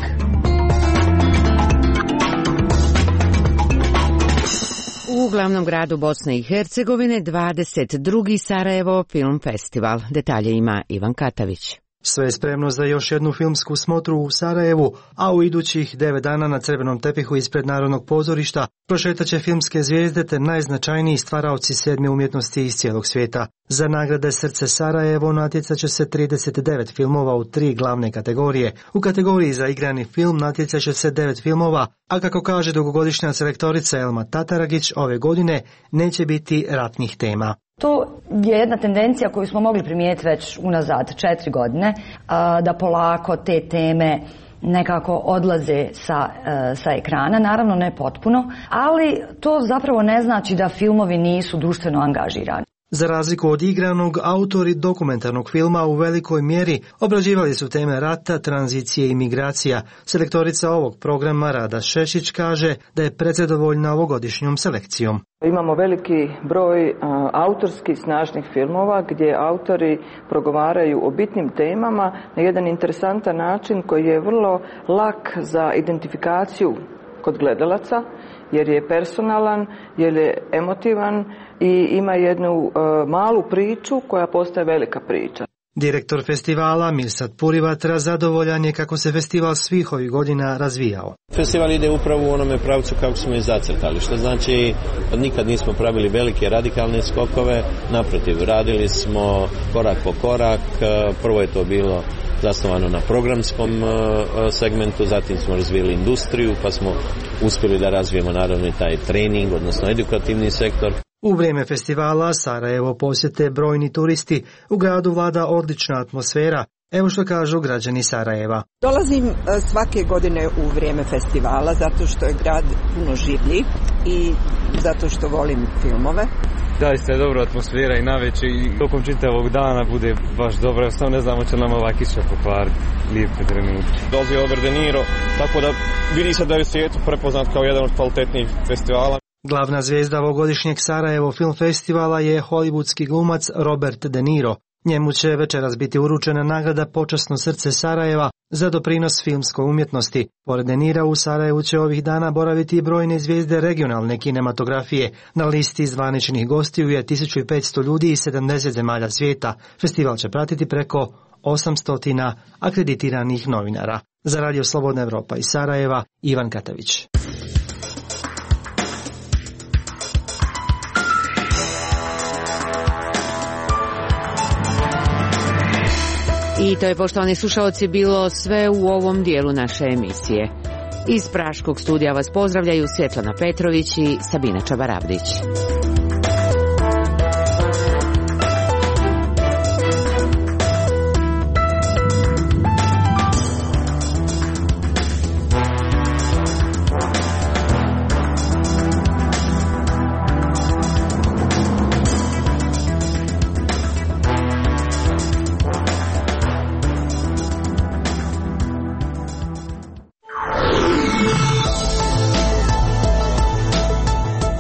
U glavnom gradu Bosne i Hercegovine dvadeset drugi Sarajevo film festival. Detalje ima Ivan Katavić. Sve je spremno za još jednu filmsku smotru u Sarajevu, a u idućih devet dana na crvenom tepihu ispred Narodnog pozorišta prošetaće filmske zvijezde te najznačajniji stvaraoci sedme umjetnosti iz cijelog svijeta. Za nagrade Srce Sarajevo natjecat će se trideset devet filmova u tri glavne kategorije. U kategoriji za igrani film natjecat će se devet filmova, a kako kaže dugogodišnja selektorica Elma Tataragić, ove godine neće biti ratnih tema. To je jedna tendencija koju smo mogli primijetiti već unazad četiri godine, da polako te teme nekako odlaze sa, sa ekrana, naravno ne potpuno, ali to zapravo ne znači da filmovi nisu društveno angažirani. Za razliku od igranog, autori dokumentarnog filma u velikoj mjeri obrađivali su teme rata, tranzicije i migracija. Selektorica ovog programa Rada Šešić kaže da je prezadovoljna ovogodišnjom selekcijom. Imamo veliki broj a, autorskih snažnih filmova gdje autori progovaraju o bitnim temama na jedan interesantan način koji je vrlo lak za identifikaciju kod gledalaca, jer je personalan, jer je emotivan i ima jednu uh, malu priču koja postaje velika priča. Direktor festivala Mirsad Purivatra zadovoljan je kako se festival svih ovih godina razvijao. Festival ide upravo u onome pravcu kako smo i zacrtali, što znači nikad nismo pravili velike radikalne skokove, naprotiv, radili smo korak po korak, prvo je to bilo zasnovano na programskom segmentu, zatim smo razvijeli industriju, pa smo uspjeli da razvijemo naravno i taj trening, odnosno edukativni sektor. U vrijeme festivala Sarajevo posjete brojni turisti, u gradu vlada odlična atmosfera. Evo što kažu građani Sarajeva. Dolazim svake godine u vrijeme festivala zato što je grad puno življi i zato što volim filmove. Zaista je dobra atmosfera i navečer i tokom čitavog dana bude baš dobro. Samo ne znamo će nam ova kiša pokvariti lijepe trenutke. Dolazi Robert De Niro, tako da vidi se da je u svijetu prepoznat kao jedan od kvalitetnijih festivala. Glavna zvijezda ovogodišnjeg Sarajevo Film Festivala je hollywoodski glumac Robert De Niro. Njemu će večeras biti uručena nagrada Počasno srce Sarajeva za doprinos filmskoj umjetnosti. Pored De Nira u Sarajevu će ovih dana boraviti i brojne zvijezde regionalne kinematografije. Na listi zvaničnih gostiju je tisuću petsto ljudi iz sedamdeset zemalja svijeta. Festival će pratiti preko osamsto akreditiranih novinara. Za Radio Slobodna Evropa iz Sarajeva, Ivan Katavić. I to je, poštovani slušalci, bilo sve u ovom dijelu naše emisije. Iz Praškog studija vas pozdravljaju Svjetlana Petrović i Sabina Čabaravdić.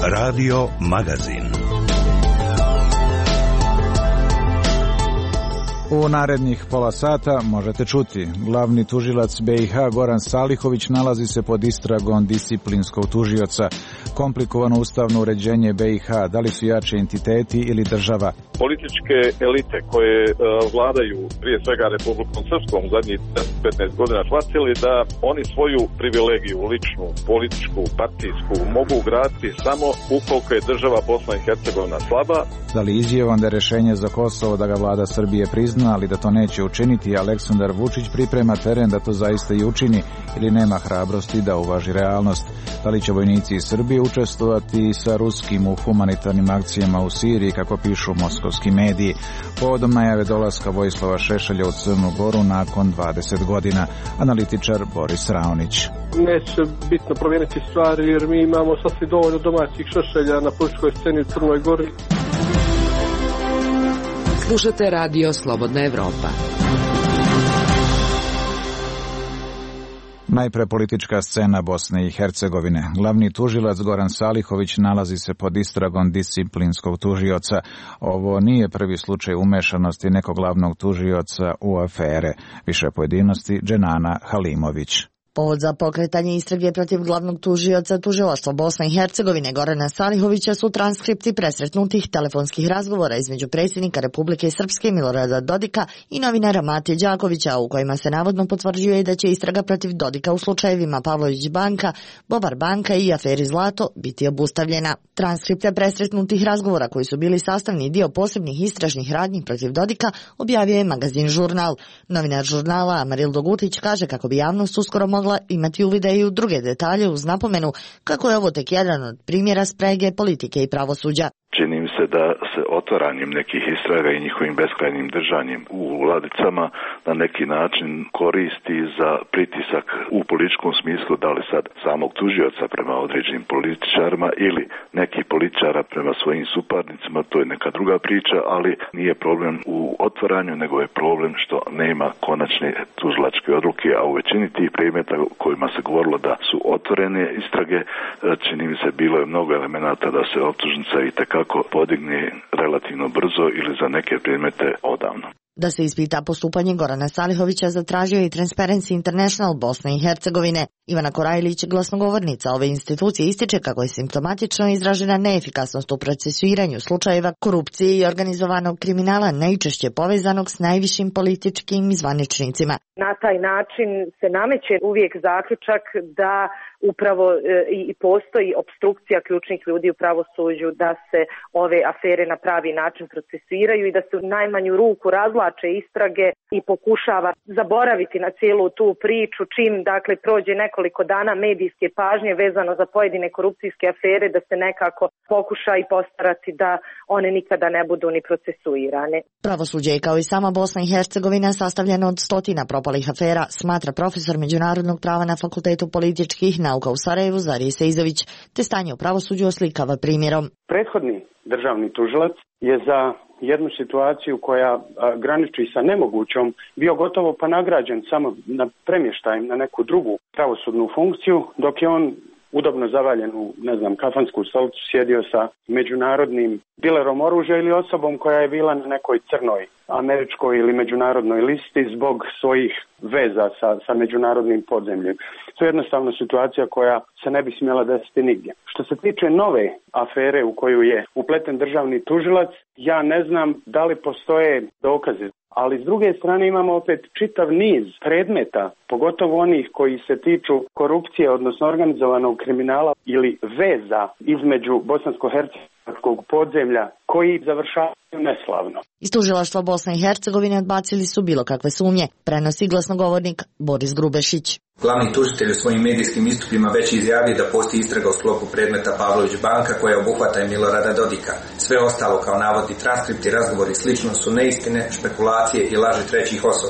Radio Magazin. U narednih pola sata možete čuti. Glavni tužilac B i H Goran Salihović nalazi se pod istragom disciplinskog tužioca. Komplikovano ustavno uređenje B i H, da li su jači entiteti ili država? Političke elite koje uh, vladaju prije svega Republikom Srpskom u zadnjih petnaest godina shvatili da oni svoju privilegiju, ličnu, političku, partijsku mogu graditi samo ukoliko je država Bosna i Hercegovina slaba. Da li izjavom da je rešenje za Kosovo da ga vlada Srbije prizna, ali da to neće učiniti, Aleksandar Vučić priprema teren da to zaista i učini ili nema hrabrosti da uvaži realnost? Da li će vojnici iz Srbije učestvovati sa ruskim u humanitarnim akcijama u Siriji, kako pišu moskovski mediji, povodom najave dolaska Vojislava Šešelja u Crnu Goru nakon dvadeset godina? Analitičar Boris Raonić. Neće bitno promijeniti stvari jer mi imamo sasvim dovoljno domaćih Šešelja na političkoj sceni u Crnoj Gori. Slušate radio Slobodna Evropa. Najpre politička scena Bosne i Hercegovine. Glavni tužilac Goran Salihović nalazi se pod istragom disciplinskog tužioca. Ovo nije prvi slučaj umešanosti nekog glavnog tužioca u afere. Više pojedinosti Dženana Halimović. Povod za pokretanje istrage protiv glavnog tužioca tužilaštva Bosne i Hercegovine Gorana Salihovića su transkripti presretnutih telefonskih razgovora između predsjednika Republike Srpske Milorada Dodika i novinara Matije Đakovića, u kojima se navodno potvrđuje da će istraga protiv Dodika u slučajevima Pavlović banka, Bobar banka i aferi Zlato biti obustavljena. Transkripte presretnutih razgovora, koji su bili sastavni dio posebnih istražnih radnji protiv Dodika, objavio je magazin Žurnal. Novinar žurnala Amaril Dogutić kaže kako bi javnost uskoro mogla imati uvide i u druge detalje, uz napomenu kako je ovo tek jedan od primjera sprege politike i pravosuđa. Čini mi se da se otvaranjem nekih istraga i njihovim beskrajnim držanjem u ladicama na neki način koristi za pritisak u političkom smislu, da li sad samog tužioca prema određenim političarima ili nekih političara prema svojim suparnicima, to je neka druga priča, ali nije problem u otvaranju, nego je problem što nema konačne tužilačke odluke, a u većini tih predmeta kojima se govorilo da su otvorene istrage, čini mi se bilo je mnogo elemenata da se optužnica i tekako podigne relativno brzo ili za neke predmete odavno. Da se ispita postupanje Gorana Salihovića zatražio i Transparency International Bosne i Hercegovine. Ivana Korajlić, glasnogovornica ove institucije, ističe kako je simptomatično izražena neefikasnost u procesuiranju slučajeva korupcije i organizovanog kriminala, najčešće povezanog s najvišim političkim zvaničnicima. Na taj način se nameće uvijek zaključak da upravo e, i postoji opstrukcija ključnih ljudi u pravosuđu, da se ove afere na pravi način procesuiraju i da se u najmanju ruku razvlače istrage i pokušava zaboraviti na cijelu tu priču čim dakle prođe nekoliko dana medijske pažnje vezano za pojedine korupcijske afere, da se nekako pokuša i postarati da one nikada ne budu ni procesuirane. Pravosuđe je kao i sama Bosna i Hercegovina sastavljeno od stotina propalih afera, smatra profesor međunarodnog prava na Fakultetu političkih nauka u Sarajevu Zarije Seizović, te stanje u pravosuđu oslikava primjerom. Prethodni državni tužilac je za jednu situaciju koja a, graniči sa nemogućom bio gotovo pa nagrađen samo na premještajem na neku drugu pravosudnu funkciju, dok je on udobno zavaljen u, ne znam, kafansku stolicu sjedio sa međunarodnim dilerom oružja ili osobom koja je bila na nekoj crnoj američkoj ili međunarodnoj listi zbog svojih veza sa, sa međunarodnim podzemljem. To je jednostavno situacija koja se ne bi smjela desiti nigdje. Što se tiče nove afere u koju je upleten državni tužilac, ja ne znam da li postoje dokaze. Ali s druge strane imamo opet čitav niz predmeta, pogotovo onih koji se tiču korupcije, odnosno organizovanog kriminala ili veza između bosansko-hercegovačkog podzemlja koji završavaju neslavno. Iz tužilaštva Bosne i Hercegovine odbacili su bilo kakve sumnje, prenosi glasnogovornik Boris Grubešić. Glavni tužitelj u svojim medijskim istupima već izjavio da postoji istraga u sklopu predmeta Pavlović banka koja obuhvata i Milorada Dodika. Sve ostalo kao navodni transkripti, razgovori i slično su neistine, špekulacije i laži trećih osoba.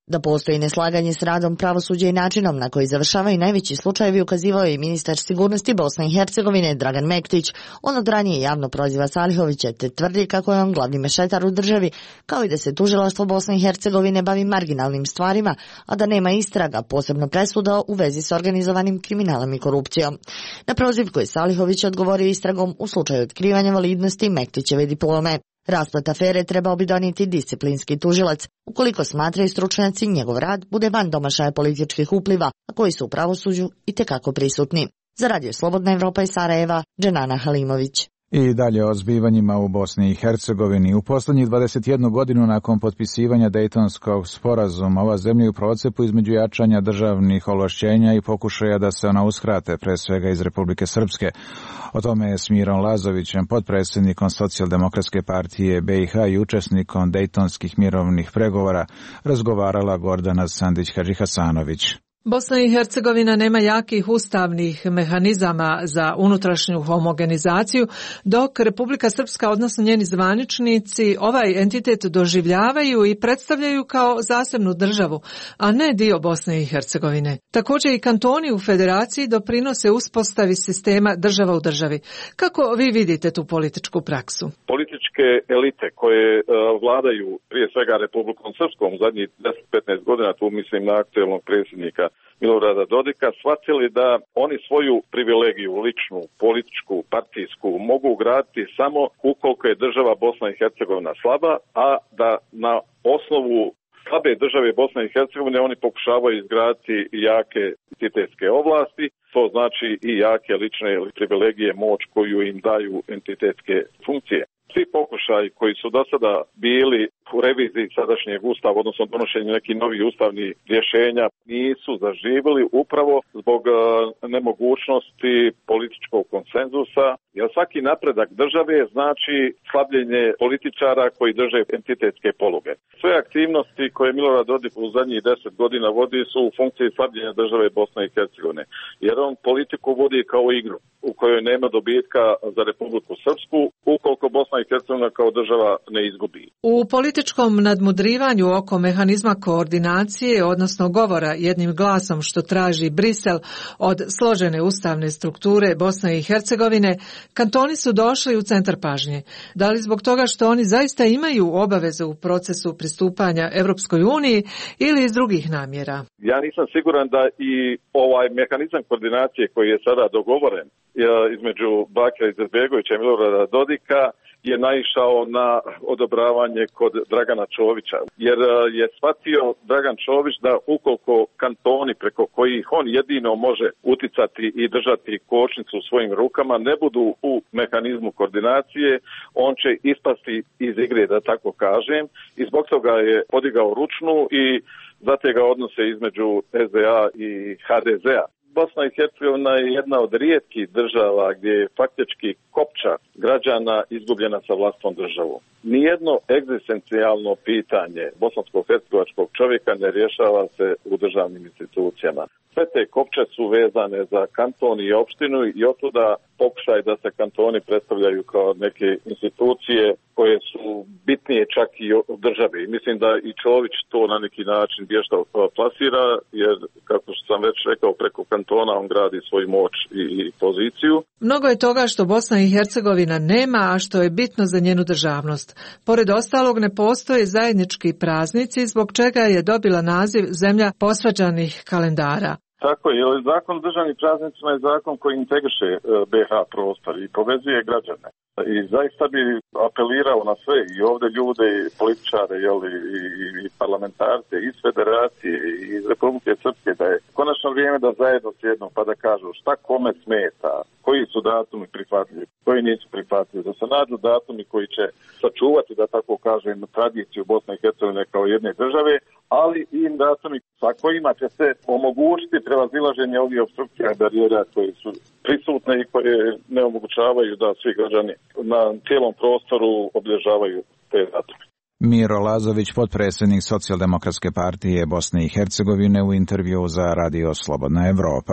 Da postoji neslaganje s radom pravosuđa i načinom na koji završavaju najveći slučajevi ukazivao je i ministar sigurnosti Bosne i Hercegovine Dragan Mektić. On od ranije javno proziva Salihovića te tvrdi kako je on glavni mešetar u državi, kao i da se tužilaštvo Bosne i Hercegovine bavi marginalnim stvarima, a da nema istraga, posebno presuda u vezi s organizovanim kriminalom i korupcijom. Na prozivku je Salihović odgovorio istragom u slučaju otkrivanja validnosti Mektićeve diplome. Rasplet afere trebao bi donijeti disciplinski tužilac, ukoliko smatraju stručnjaci njegov rad bude van domašaja političkih upliva, a koji su u pravosuđu itekako prisutni. Za Radio Slobodna Evropa iz Sarajeva, Dženana Halimović. I dalje o zbivanjima u Bosni i Hercegovini. U posljednjih dvadeset jednu godinu nakon potpisivanja Dejtonskog sporazuma, ova zemlja je u procepu između jačanja državnih ovlašćenja i pokušaja da se ona uskrate, pre svega iz Republike Srpske. O tome je s Mirom Lazovićem, potpredsjednikom Socijaldemokratske partije B i H i učesnikom Dejtonskih mirovnih pregovora, razgovarala Gordana Sandić-Hadžihasanović. Bosna i Hercegovina nema jakih ustavnih mehanizama za unutrašnju homogenizaciju, dok Republika Srpska, odnosno njeni zvaničnici, ovaj entitet doživljavaju i predstavljaju kao zasebnu državu, a ne dio Bosne i Hercegovine. Također i kantoni u federaciji doprinose uspostavi sistema država u državi. Kako vi vidite tu političku praksu? Političke elite koje uh, vladaju prije svega Republikom Srpskom zadnjih deset do petnaest godina, tu mislim na aktuelnog predsjednika Milorada Dodika, shvatili da oni svoju privilegiju, ličnu, političku, partijsku, mogu ugraditi samo ukoliko je država Bosna i Hercegovina slaba, a da na osnovu slabe države Bosne i Hercegovine oni pokušavaju izgraditi jake entitetske ovlasti, to znači i jake lične privilegije, moć koju im daju entitetske funkcije. Svi pokušaji koji su do sada bili u reviziji sadašnjeg ustava, odnosno donošenju nekih novih ustavnih rješenja, nisu zaživjeli upravo zbog uh, nemogućnosti političkog konsenzusa, jer svaki napredak države znači slabljenje političara koji drže entitetske poluge. Sve aktivnosti koje Milorad Dodik u zadnjih deset godina vodi su u funkciji slabljenja države Bosne i Hercegovine, jer on politiku vodi kao igru u kojoj nema dobitka za Republiku Srpsku, ukoliko Bosna i Hercegovina kao država ne izgubi. U političkom nadmudrivanju oko mehanizma koordinacije, odnosno govora jednim glasom što traži Brisel od složene ustavne strukture Bosne i Hercegovine, kantoni su došli u centar pažnje. Da li zbog toga što oni zaista imaju obavezu u procesu pristupanja Europskoj uniji ili iz drugih namjera? Ja nisam siguran da i ovaj mehanizam koordinacije koji je sada dogovoren između Bakira Izetbegovića i Milorada Dodika je naišao na odobravanje kod Dragana Čovića, jer je shvatio Dragan Čović da ukoliko kantoni preko kojih on jedino može uticati i držati kočnicu u svojim rukama ne budu u mehanizmu koordinacije, on će ispasti iz igre, da tako kažem, i zbog toga je podigao ručnu i zategao odnose između S D A i H D Z-a. Bosna i Hercegovina je jedna od rijetkih država gdje je faktički kopča građana izgubljena sa vlastnom državom. Nijedno egzistencijalno pitanje bosansko-hercegovačkog čovjeka ne rješava se u državnim institucijama. Sve te kopče su vezane za kanton i opštinu i otuda pokušaj da se kantoni predstavljaju kao neke institucije koje su bitnije čak i od države. I mislim da i Čović to na neki način vješto plasira, jer kako sam već rekao, preko kantona on gradi svoju moć i, i poziciju. Mnogo je toga što Bosna i Hercegovina nema, a što je bitno za njenu državnost. Pored ostalog ne postoje zajednički praznici, zbog čega je dobila naziv zemlja posvađanih kalendara. Tako je, zakon o državnim praznicima je zakon koji integriše B iH prostor i povezuje građane. I zaista bi apelirao na sve i ovdje ljude i političare jeli, i, i parlamentarce iz federacije i iz Republike Srpske da je konačno vrijeme da zajedno sjednu pa da kažu šta kome smeta, koji su datumi prihvatljivi, koji nisu prihvatljivi, da se nađu datumi koji će sačuvati, da tako kažem, tradiciju Bosne i Hercegovine kao jedne države, ali i datumi sa kojima će se omogućiti prevazilaženje ovih opstrukcija i barijera koje su prisutne i koje ne omogućavaju da svi građani na cijelom prostoru obilježavaju te datume. Miro Lazović, potpredsjednik Socijaldemokratske partije Bosne i Hercegovine u intervju za Radio Slobodna Evropa.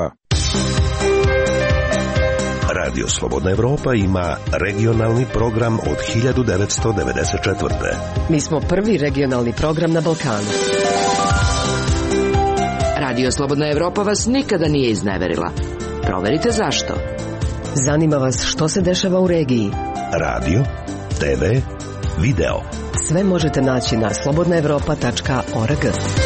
Radio Slobodna Evropa ima regionalni program od hiljadu devetsto devedeset četvrte. Mi smo prvi regionalni program na Balkanu. Radio Slobodna Evropa vas nikada nije izneverila. Proverite zašto. Zanima vas što se dešava u regiji? Radio, te ve, video. Sve možete naći na slobodna evropa tačka org.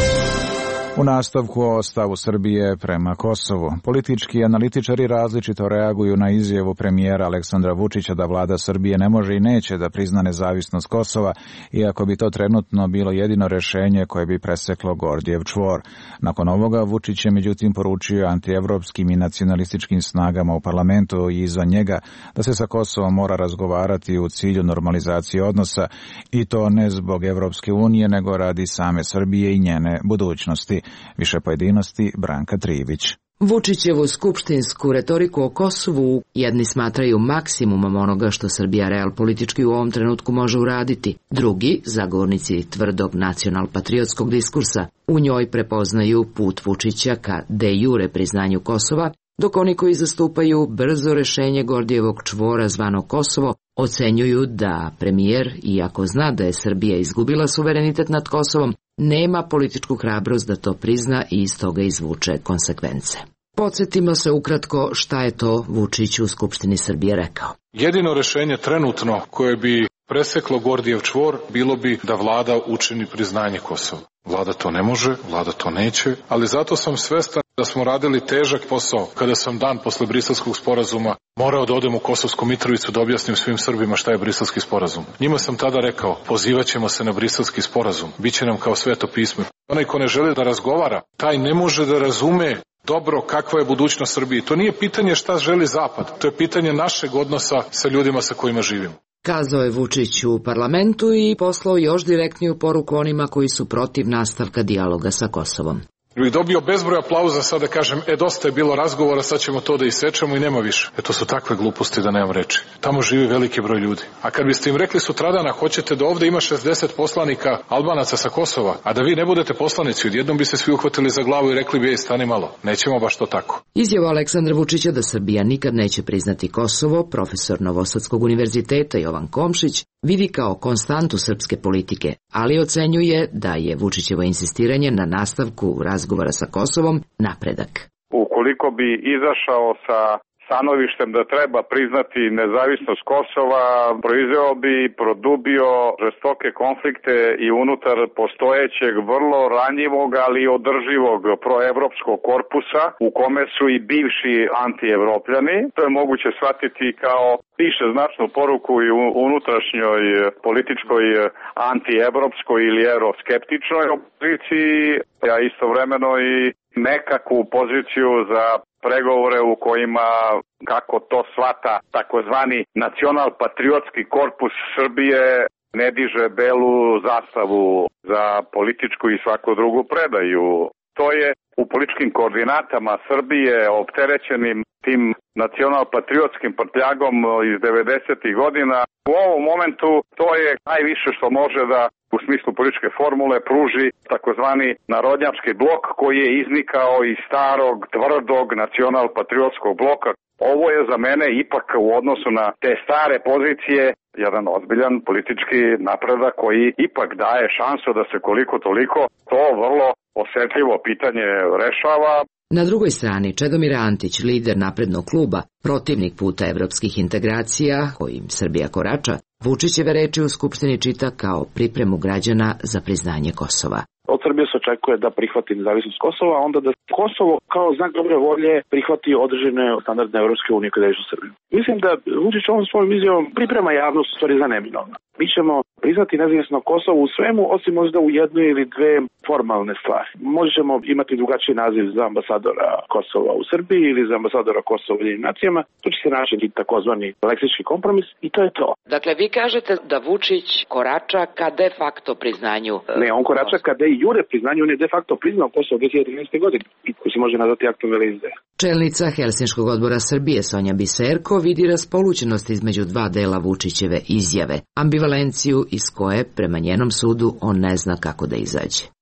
U nastavku o stavu Srbije prema Kosovu. Politički analitičari različito reaguju na izjavu premijera Aleksandra Vučića da vlada Srbije ne može i neće da prizna nezavisnost Kosova, iako bi to trenutno bilo jedino rešenje koje bi preseklo Gordijev čvor. Nakon ovoga Vučić je međutim poručio antievropskim i nacionalističkim snagama u parlamentu i izvan njega da se sa Kosovom mora razgovarati u cilju normalizacije odnosa, i to ne zbog Evropske unije nego radi same Srbije i njene budućnosti. Više pojedinosti Branka Trivić. Vučićevu skupštinsku retoriku o Kosovu jedni smatraju maksimumom onoga što Srbija realpolitički u ovom trenutku može uraditi. Drugi, zagovornici tvrdog nacional-patriotskog diskursa, u njoj prepoznaju put Vučića ka de jure priznanju Kosova, dok oni koji zastupaju brzo rešenje Gordijevog čvora zvano Kosovo ocenjuju da premijer, iako zna da je Srbija izgubila suverenitet nad Kosovom, nema političku hrabrost da to prizna i iz toga izvuče konsekvence. Podsjetimo se ukratko šta je to Vučić u Skupštini Srbije rekao. Jedino rešenje trenutno koje bi preseklo Gordijev čvor bilo bi da vlada učini priznanje Kosova. Vlada to ne može, vlada to neće, ali zato sam svestan da smo radili težak posao kada sam dan posle Briselskog sporazuma morao da odem u Kosovsku Mitrovicu da objasnim svim Srbima šta je Briselski sporazum. Njima sam tada rekao, pozivaćemo se na Briselski sporazum, biće nam kao sveto pismo. Onaj ko ne želi da razgovara, taj ne može da razume dobro kakva je budućnost Srbije. To nije pitanje šta želi Zapad, to je pitanje našeg odnosa sa ljudima sa kojima živimo. Kazao je Vučić u parlamentu i poslao još direktniju poruku onima koji su protiv nastavka dijaloga sa Kosovom. Bih dobio bezbroj aplauza sad da kažem, e dosta je bilo razgovora, sad ćemo to da isečemo i nema više. E to su takve gluposti da nemam reči. Tamo živi veliki broj ljudi. A kad biste im rekli sutradana, hoćete da ovde ima šezdeset poslanika Albanaca sa Kosova, a da vi ne budete poslanici, odjednom bi se svi uhvatili za glavu i rekli bi, ej, stani malo, nećemo baš to tako. Izjava Aleksandra Vučića da Srbija nikad neće priznati Kosovo, profesor Novosadskog univerziteta Jovan Komšić, vidi kao konstantu srpske politike, ali ocenjuje da je Vučićevo insistiranje na nastavku razgovora sa Kosovom napredak. Ukoliko bi izašao sa stanovištem da treba priznati nezavisnost Kosova, proizveo bi, produbio žestoke konflikte i unutar postojećeg vrlo ranjivog, ali održivog proevropskog korpusa u kome su i bivši antievropljani. To je moguće shvatiti kao piše značnu poruku i u unutrašnjoj političkoj antievropskoj ili euroskeptičnoj opoziciji, a istovremeno i nekakvu poziciju za pregovore u kojima, kako to shvata takozvani nacional-patriotski korpus Srbije, ne diže belu zastavu za političku i svaku drugu predaju. To je u političkim koordinatama Srbije opterećenim tim nacional-patriotskim prtljagom iz devedesetih godina. U ovom momentu to je najviše što može da u smislu političke formule pruži takozvani narodnjački blok koji je iznikao iz starog, tvrdog nacional-patriotskog bloka. Ovo je za mene ipak u odnosu na te stare pozicije jedan ozbiljan politički napredak koji ipak daje šansu da se koliko toliko to vrlo osetljivo pitanje rešava. Na drugoj strani Čedomir Antić, lider naprednog kluba, protivnik puta evropskih integracija, kojim Srbija korača, Vučićeve reči u Skupštini čita kao pripremu građana za priznanje Kosova. Od Srbije se očekuje da prihvati nezavisnost Kosova, a onda da Kosovo kao znak dobre volje prihvati određene standardne Evropske unije kada je u Srbiju. Mislim da Vučić ovom svojom izjavom priprema javnost u stvari za neminovno. Mi ćemo priznati nezavisno Kosovo u svemu, osim možda u jednoj ili dve formalne stvari. Možda ćemo imati drugačiji naziv za ambasadora Kosova u Srbiji ili za ambasadora Kosova u Ujedinjenim nacijama. Tu će se naći takozvani leksički kompromis i to je to. Dakle, vi kažete da Vučić korača ka de facto priznanju. Ne, on korača ka de jure priznanju, on je de facto priznao Kosovo dve hiljade trinaeste. godine, koji se može nazvati aktom veleizde. Čelnica Helsinškog odbora Srbije Sonja Biserko vidi raspolućenost između dva dela Vučićeve izjave, ambivalenciju iz koje, prema njenom sudu, on ne zna kako da izađe.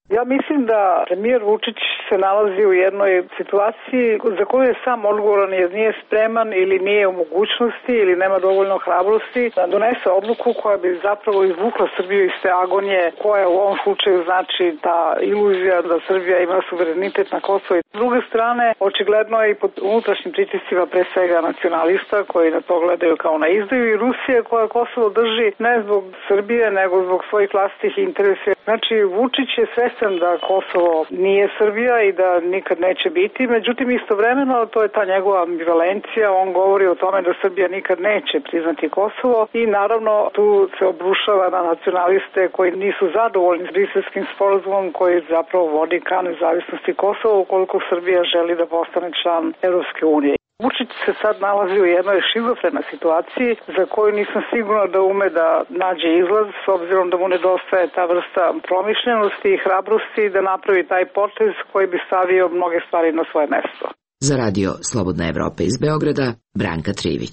Ja mislim da premijer Vučić se nalazi u jednoj situaciji za koju je sam odgovoran jer nije spreman ili nije u mogućnosti ili nema dovoljno hrabrosti da donese odluku koja bi zapravo izvukla Srbiju iz te agonije koja u ovom slučaju znači ta iluzija da Srbija ima suverenitet na Kosovo. S druge strane, očigledno je i pod unutrašnjim pritiscima pre svega nacionalista koji na to gledaju kao na izdaju i Rusije koja Kosovo drži ne zbog Srbije nego zbog svojih vlastitih interesa. Znači, Vučić je svestan da Kosovo nije Srbija i da nikad neće biti, međutim istovremeno to je ta njegova ambivalencija, on govori o tome da Srbija nikad neće priznati Kosovo i naravno tu se obrušava na nacionaliste koji nisu zadovoljni s Briselskim sporazumom koji zapravo vodi ka nezavisnosti Kosova ukoliko Srbija želi da postane član Evropske unije. Vučić se sad nalazi u jednoj šizofrenoj situaciji za koju nisam sigurna da ume da nađe izlaz s obzirom da mu nedostaje ta vrsta promišljenosti i hrabrosti da napravi taj potez koji bi stavio mnoge stvari na svoje mesto. Za radio Slobodna Evropa iz Beograda, Branka Trivić.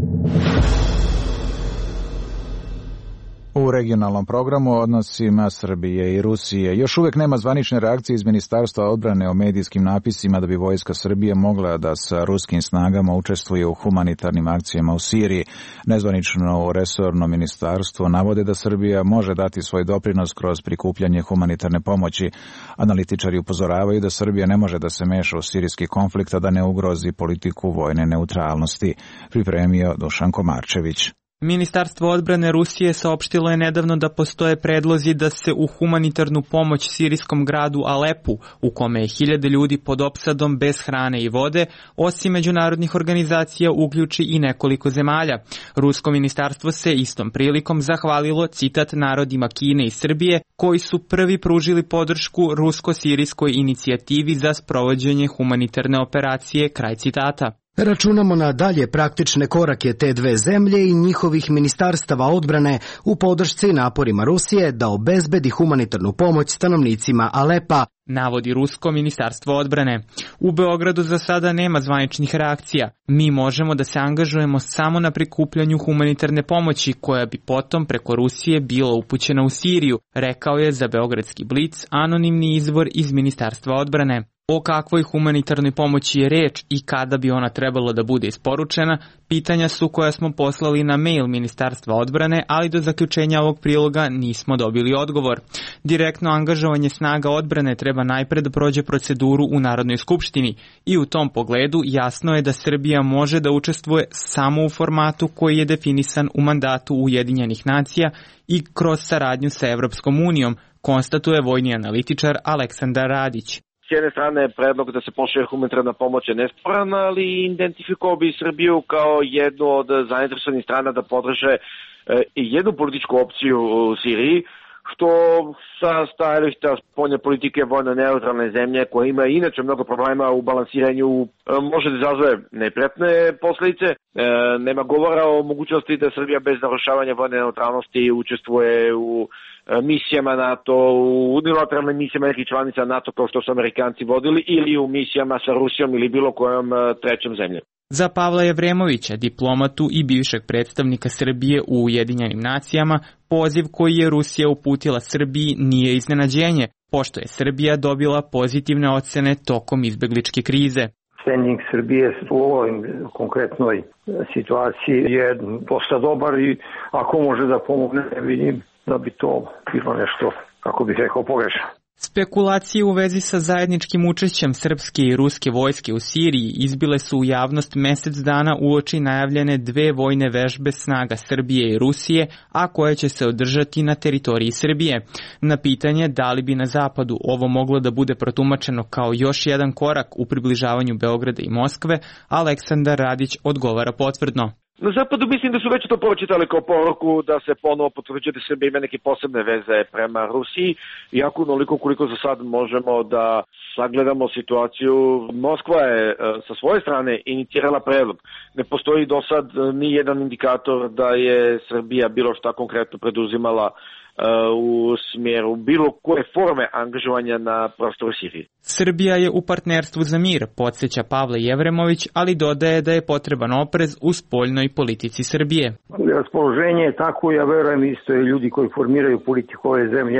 U regionalnom programu o odnosima Srbije i Rusije još uvijek nema zvanične reakcije iz Ministarstva odbrane o medijskim napisima da bi vojska Srbije mogla da sa ruskim snagama učestvuje u humanitarnim akcijama u Siriji. Nezvanično u resorno ministarstvo navode da Srbija može dati svoj doprinos kroz prikupljanje humanitarne pomoći. Analitičari upozoravaju da Srbija ne može da se meša u sirijski konflikt, a da ne ugrozi politiku vojne neutralnosti. Pripremio Dušan Komarčević. Ministarstvo odbrane Rusije saopštilo je nedavno da postoje predlozi da se u humanitarnu pomoć sirijskom gradu Alepu, u kome je hiljade ljudi pod opsadom bez hrane i vode, osim međunarodnih organizacija uključi i nekoliko zemalja. Rusko ministarstvo se istom prilikom zahvalilo, citat, narodima Kine i Srbije, koji su prvi pružili podršku rusko-sirijskoj inicijativi za sprovođenje humanitarne operacije, kraj citata. Računamo na dalje praktične korake te dve zemlje i njihovih ministarstava odbrane u podršci naporima Rusije da obezbedi humanitarnu pomoć stanovnicima Alepa, navodi Rusko ministarstvo odbrane. U Beogradu za sada nema zvaničnih reakcija. Mi možemo da se angažujemo samo na prikupljanju humanitarne pomoći koja bi potom preko Rusije bila upućena u Siriju, rekao je za Beogradski Blic anonimni izvor iz ministarstva odbrane. O kakvoj humanitarnoj pomoći je reč i kada bi ona trebalo da bude isporučena, pitanja su koja smo poslali na mail Ministarstva odbrane, ali do zaključenja ovog priloga nismo dobili odgovor. Direktno angažovanje snaga odbrane treba najpred da prođe proceduru u Narodnoj skupštini i u tom pogledu jasno je da Srbija može da učestvuje samo u formatu koji je definisan u mandatu Ujedinjenih nacija i kroz saradnju sa Evropskom unijom, konstatuje vojni analitičar Aleksandar Radić. S jedne strane, predlog da se pošalje humanitarna pomoć je nesporan, ali identifikovao bi Srbiju kao jednu od zainteresovanih strana da podrže i jednu političku opciju u Siriji, što sa stajališta spoljne politike vojno neutralne zemlje, koja ima inače mnogo problema u balansiranju, može da izazove neprijatne posljedice. E, nema govora o mogućnosti da Srbija bez narušavanja vojne neutralnosti učestvuje u misijama NATO, u unilateralnim misijama nekih članica NATO kao što su Amerikanci vodili ili u misijama sa Rusijom ili bilo kojom trećom zemljom. Za Pavla Jevremovića, diplomatu i bivšeg predstavnika Srbije u Ujedinjenim nacijama, poziv koji je Rusija uputila Srbiji nije iznenađenje, pošto je Srbija dobila pozitivne ocene tokom izbegličke krize. Standing Srbije u ovoj konkretnoj situaciji je dosta dobar i ako može da pomogne, ne vidim da bi to bilo nešto, kako bih rekao, pogrešno. Spekulacije u vezi sa zajedničkim učešćem srpske i ruske vojske u Siriji izbile su u javnost mesec dana uoči najavljene dve vojne vežbe snaga Srbije i Rusije, a koje će se održati na teritoriji Srbije. Na pitanje da li bi na zapadu ovo moglo da bude protumačeno kao još jedan korak u približavanju Beograda i Moskve, Aleksandar Radić odgovara potvrdno. Na zapadu mislim da su već to pročitali kao poruku da se ponovo potvrđuje da Srbija ima neke posebne veze prema Rusiji, iako onoliko koliko za sad možemo da sagledamo situaciju. Moskva je sa svoje strane inicirala predlog. Ne postoji do sad ni jedan indikator da je Srbija bilo šta konkretno preduzimala u smjeru bilo koje forme angažovanja na prostoru Sirije. Srbija je u partnerstvu za mir, podsjeća Pavle Jevremović, ali dodaje da je potreban oprez u spoljnoj politici Srbije. Raspoloženje je tako, ja verujem isto i ljudi koji formiraju politiku ove zemlje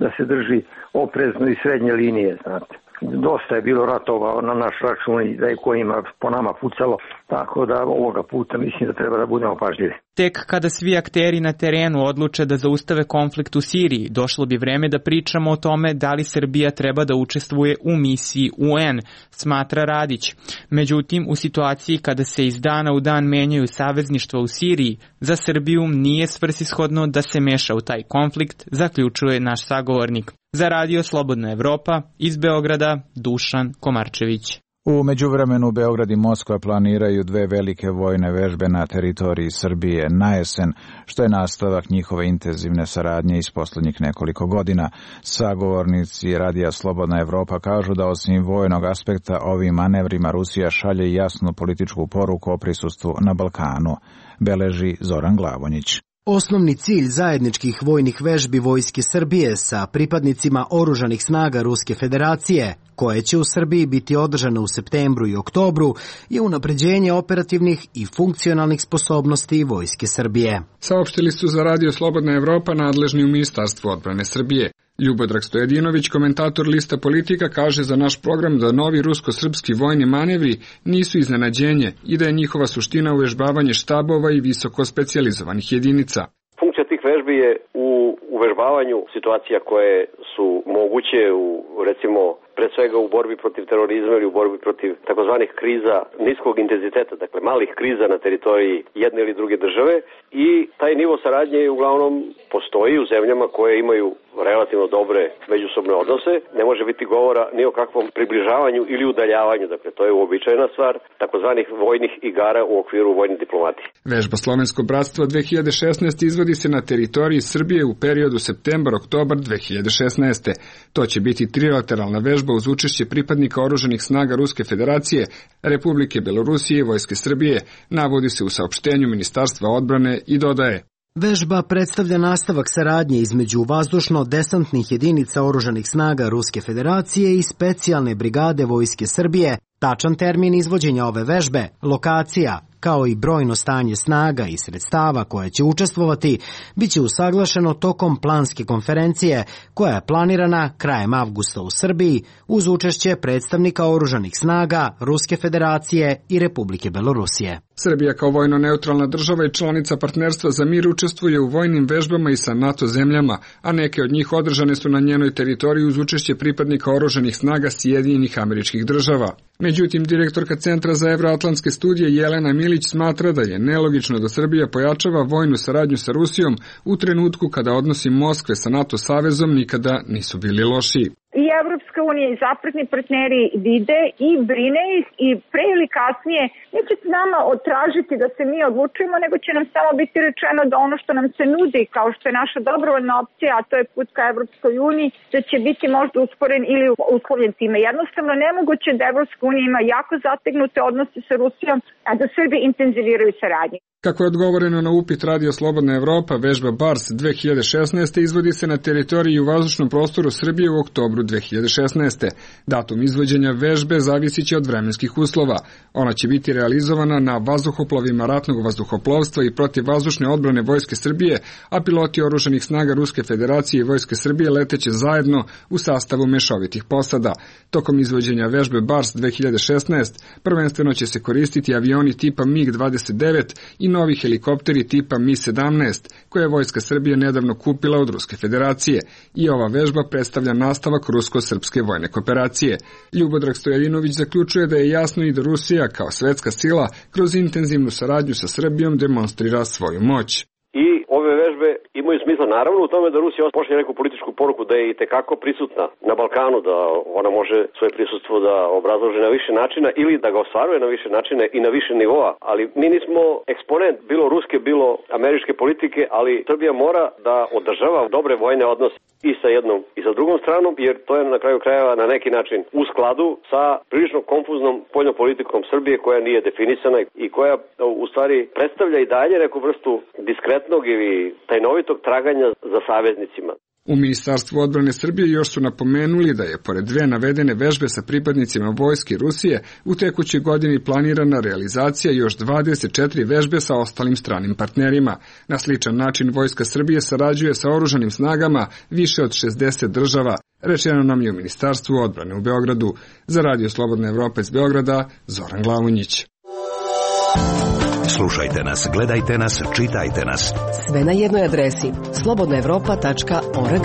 da se drži oprezno i srednje linije, znate. Dosta je bilo ratova na naš račun i da je kojima po nama pucalo, tako da ovoga puta mislim da treba da budemo pažljivi. Tek kada svi akteri na terenu odluče da zaustave konflikt u Siriji, došlo bi vreme da pričamo o tome da li Srbija treba da učestvuje u misiji U N, smatra Radić. Međutim, u situaciji kada se iz dana u dan menjaju savezništva u Siriji, za Srbiju nije svrsishodno da se meša u taj konflikt, zaključuje naš sagovornik. Za Radio Slobodna Evropa, iz Beograda, Dušan Komarčević. U međuvremenu Beograd i Moskva planiraju dve velike vojne vežbe na teritoriji Srbije na jesen, što je nastavak njihove intenzivne saradnje iz poslednjih nekoliko godina. Sagovornici Radija Slobodna Evropa kažu da osim vojnog aspekta ovim manevrima Rusija šalje jasnu političku poruku o prisustvu na Balkanu, beleži Zoran Glavonjić. Osnovni cilj zajedničkih vojnih vežbi Vojske Srbije sa pripadnicima oružanih snaga Ruske Federacije, koje će u Srbiji biti održane u septembru i oktobru, je unapređenje operativnih i funkcionalnih sposobnosti Vojske Srbije. Saopštili su za Radio Slobodna Evropa nadležni u Ministarstvu odbrane Srbije. Ljubodrag Stojadinović, komentator Lista Politika, kaže za naš program da novi rusko-srpski vojni manevri nisu iznenađenje i da je njihova suština uvežbavanje štabova i visoko specijalizovanih jedinica. Funkcija tih vežbi je u uvežbavanju situacija koje su moguće u, recimo, pre svega u borbi protiv terorizma ili u borbi protiv takozvanih kriza niskog intenziteta, dakle malih kriza na teritoriji jedne ili druge države, i taj nivo saradnje uglavnom postoji u zemljama koje imaju relativno dobre međusobne odnose. Ne može biti govora ni o kakvom približavanju ili udaljavanju, dakle to je uobičajena stvar takozvanih vojnih igara u okviru vojne diplomatije. Vežba Slovensko bratstvo dve hiljade šesnaeste izvodi se na teritoriji Srbije u periodu septembar-oktobar dve hiljade šesnaeste. To će biti trilateralna vežba uz učešće pripadnika oružanih snaga Ruske Federacije, Republike Belorusije i Vojske Srbije, navodi se u saopštenju Ministarstva odbrane i dodaje: Vežba predstavlja nastavak saradnje između vazdušno-desantnih jedinica oružanih snaga Ruske Federacije i specijalne brigade Vojske Srbije. Tačan termin izvođenja ove vežbe, lokacija, kao i brojno stanje snaga i sredstava koje će učestvovati, bit će usaglašeno tokom planske konferencije koja je planirana krajem avgusta u Srbiji uz učešće predstavnika oružanih snaga Ruske Federacije i Republike Belorusije. Srbija kao vojno neutralna država i članica Partnerstva za mir učestvuje u vojnim vežbama i sa NATO zemljama, a neke od njih održane su na njenoj teritoriji uz učešće pripadnika oružanih snaga Sjedinjenih Američkih Država. Međutim, direktorka Centra za evroatlantske studije Jelena Milić smatra da je nelogično da Srbija pojačava vojnu saradnju sa Rusijom u trenutku kada odnosi Moskve sa NATO savezom nikada nisu bili lošiji. I Evropska unija i zapadni partneri vide i brine ih i pre ili kasnije neće se nama otražiti da se mi odlučujemo, nego će nam samo biti rečeno da ono što nam se nudi, kao što je naša dobrovoljna opcija, a to je put ka Evropskoj uniji, da će biti možda usporen ili uslovljen time. Jednostavno nemoguće da Evropska unija ima jako zategnute odnose sa Rusijom, a da Srbi intenziviraju saradnju. Kako je odgovoreno na upit Radio Slobodna Evropa, vežba Bars dve hiljade šesnaeste izvodi se na teritoriji u vazdušnom prostoru Srbije u oktobru dve hiljade šesnaeste. Datum izvođenja vežbe zavisit će od vremenskih uslova. Ona će biti realizovana na vazduhoplovima ratnog vazduhoplovstva i protivvazdušne odbrane Vojske Srbije, a piloti oružanih snaga Ruske Federacije i Vojske Srbije leteće zajedno u sastavu mešovitih posada. Tokom izvođenja vežbe Bars dve hiljade šesnaeste prvenstveno će se koristiti avioni tipa mig dvadeset devet i novi helikopteri tipa mi sedamnaest, koje je Vojska Srbije nedavno kupila od Ruske Federacije, i ova vežba predstavlja nastavak rusko-srpske vojne kooperacije. Ljubodrag Stojadinović zaključuje da je jasno i da Rusija kao svetska sila kroz intenzivnu saradnju sa Srbijom demonstrira svoju moć. I ove vežbe imaju smisla naravno u tome da Rusija pošalje neku političku poruku da je i tekako prisutna na Balkanu, da ona može svoje prisustvo da obrazloži na više načina ili da ga ostvaruje na više načina i na više nivoa, ali mi nismo eksponent bilo ruske, bilo američke politike, ali Srbija mora da održava dobre vojne odnose i sa jednom i sa drugom stranom, jer to je na kraju krajeva na neki način u skladu sa prilično konfuznom spoljnom politikom Srbije koja nije definisana i koja u stvari predstavlja i dalje neku vrstu diskretnog ili tajnovitog traganja za saveznicima. U Ministarstvu odbrane Srbije još su napomenuli da je pored dve navedene vežbe sa pripadnicima vojske Rusije u tekućoj godini planirana realizacija još dvadeset četiri vežbe sa ostalim stranim partnerima. Na sličan način Vojska Srbije sarađuje sa oružanim snagama više od šezdeset država, rečeno nam je u Ministarstvu odbrane u Beogradu. Za Radio Slobodna Evropa iz Beograda, Zoran Glavonjić. Slušajte nas, gledajte nas, čitajte nas. Sve na jednoj adresi slobodna evropa tačka org.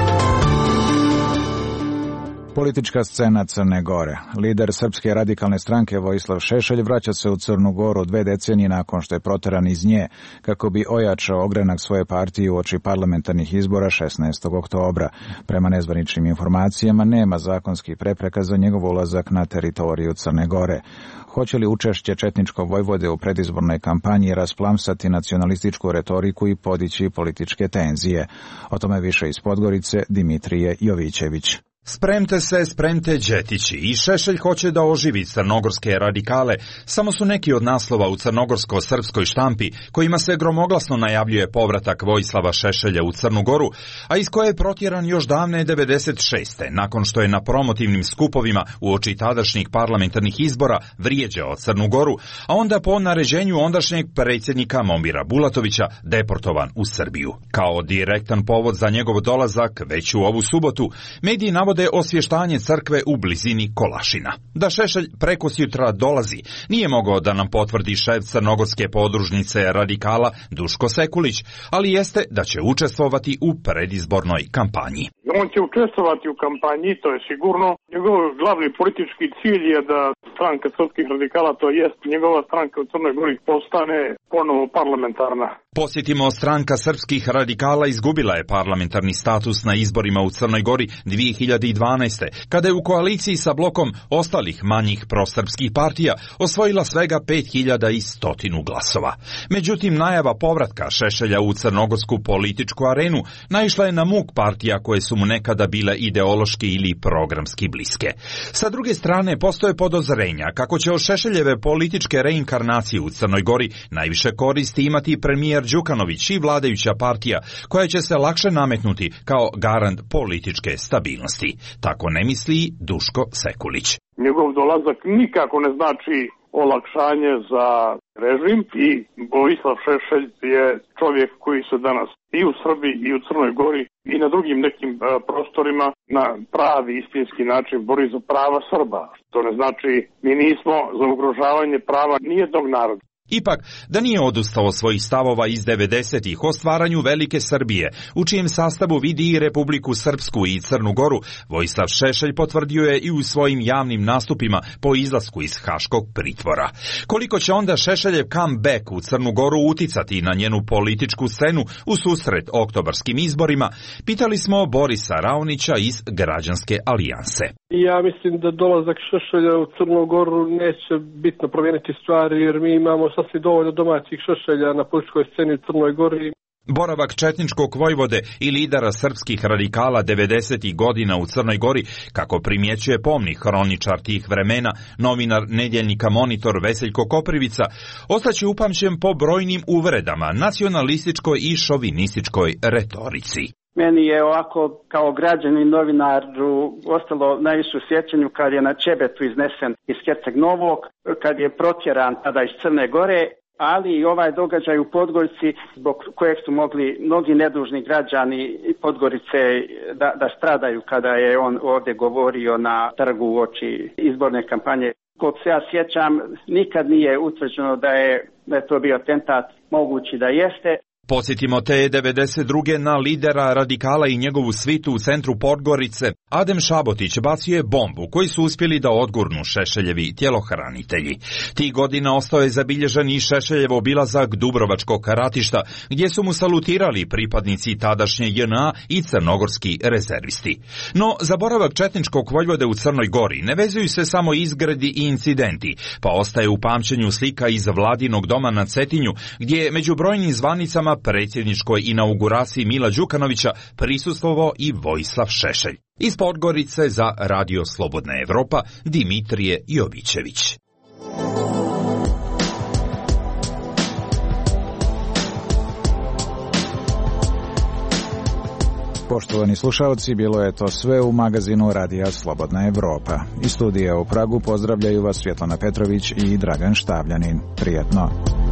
Politička scena Crne Gore. Lider Srpske radikalne stranke Vojislav Šešelj vraća se u Crnu Goru dve decenije nakon što je proteran iz nje, kako bi ojačao ogranak svoje partije uoči parlamentarnih izbora šesnaestog oktobra. Prema nezvaničnim informacijama nema zakonskih prepreka za njegov ulazak na teritoriju Crne Gore. Hoće li učešće četničkog vojvode u predizbornoj kampanji rasplamsati nacionalističku retoriku i podići političke tenzije? O tome više iz Podgorice Dimitrije Jovićević. Spremte se, spremte Đetići. I Šešelj hoće da oživi crnogorske radikale. Samo su neki od naslova u crnogorsko-srpskoj štampi kojima se gromoglasno najavljuje povratak Vojislava Šešelja u Crnu Goru, a iz koje je protjeran još davne devedeset šeste. nakon što je na promotivnim skupovima uoči tadašnjih parlamentarnih izbora vrijeđao Crnu Goru, a onda po naređenju ondašnjeg predsjednika Momira Bulatovića deportovan u Srbiju. Kao direktan povod za njegov dolazak već u ovu subotu, mediji navode osvještanje crkve u blizini Kolašina. Da Šešelj preko sutra dolazi, nije mogao da nam potvrdi šef crnogorske podružnice radikala Duško Sekulić, ali jeste da će učestvovati u predizbornoj kampanji. On će učestvovati u kampanji, to je sigurno. Njegov glavni politički cilj je da stranka srpskih radikala, to jest njegova stranka u Crnoj Gori, postane ponovo parlamentarna. Posjetimo, stranka srpskih radikala izgubila je parlamentarni status na izborima u Crnoj Gori dvije hiljade dvanaeste. kada je u koaliciji sa blokom ostalih manjih prosrpskih partija osvojila svega pet hiljada sto glasova. Međutim, najava povratka Šešelja u crnogorsku političku arenu naišla je na muk partija koje su mu nekada bile ideološki ili programski bliske. Sa druge strane, postoje podozrenja kako će od Šešeljeve političke reinkarnacije u Crnoj Gori najviše koristi imati premijer Đukanović i vladajuća partija, koja će se lakše nametnuti kao garant političke stabilnosti. Tako ne misli Duško Sekulić. Njegov dolazak nikako ne znači olakšanje za režim i Vojislav Šešelj je čovjek koji se danas i u Srbiji i u Crnoj Gori i na drugim nekim prostorima na pravi istinski način bori za prava Srba. To ne znači mi nismo za ugrožavanje prava nijednog naroda. Ipak, da nije odustao svojih stavova iz devedesetih o stvaranju Velike Srbije, u čijem sastavu vidi i Republiku Srpsku i Crnu Goru, Vojislav Šešelj potvrdio je i u svojim javnim nastupima po izlasku iz haškog pritvora. Koliko će onda Šešeljev comeback u Crnu Goru uticati na njenu političku scenu u susret oktobarskim izborima, pitali smo Borisa Raonića iz Građanske alijanse. Ja mislim da dolazak Šešelja u Crnu Goru neće bitno promijeniti stvari, jer mi imamo sasvim dovoljno domaćih Šešelja na političkoj sceni u Crnoj Gori. Boravak četničkog vojvode i lidera srpskih radikala devedesetih godina u Crnoj Gori, kako primjećuje pomni hroničar tih vremena, novinar nedjeljnika Monitor Veseljko Koprivica, ostaće upamćen po brojnim uvredama, nacionalističkoj i šovinističkoj retorici. Meni je ovako kao građanin novinar ostalo najviše u sjećanju kad je na Čebetu iznesen iz Herceg Novog, kad je protjeran tada iz Crne Gore, ali i ovaj događaj u Podgorici zbog kojeg su mogli mnogi nedužni građani Podgorice da, da stradaju kada je on ovdje govorio na trgu u oči izborne kampanje. Koliko se ja sjećam, nikad nije utvrđeno da je, da je to bio atentat, mogući da jeste. Podsjetimo te devedeset druge na lidera radikala i njegovu svitu u centru Podgorice. Adem Šabotić bacio je bombu koji su uspjeli da odgurnu Šešeljevi tjelohranitelji. Tih godina ostao je zabilježen i Šešeljev obilazak Dubrovačkog ratišta, gdje su mu salutirali pripadnici tadašnje J N A i crnogorski rezervisti. No, za boravak četničkog vojvode u Crnoj Gori ne vezuju se samo izgredi i incidenti, pa ostaje u pamćenju slika iz Vladinog doma na Cetinju, gdje je među brojnim zvanicama predsjedničkoj inauguraciji Mila Đukanovića prisustvovao i Vojislav Šešelj. Iz Podgorice za Radio Slobodna Evropa, Dimitrije Jovićević. Poštovani slušalci, bilo je to sve u magazinu Radija Slobodna Evropa. Iz studija u Pragu pozdravljaju vas Svjetlana Petrović i Dragan Štavljanin. Prijetno.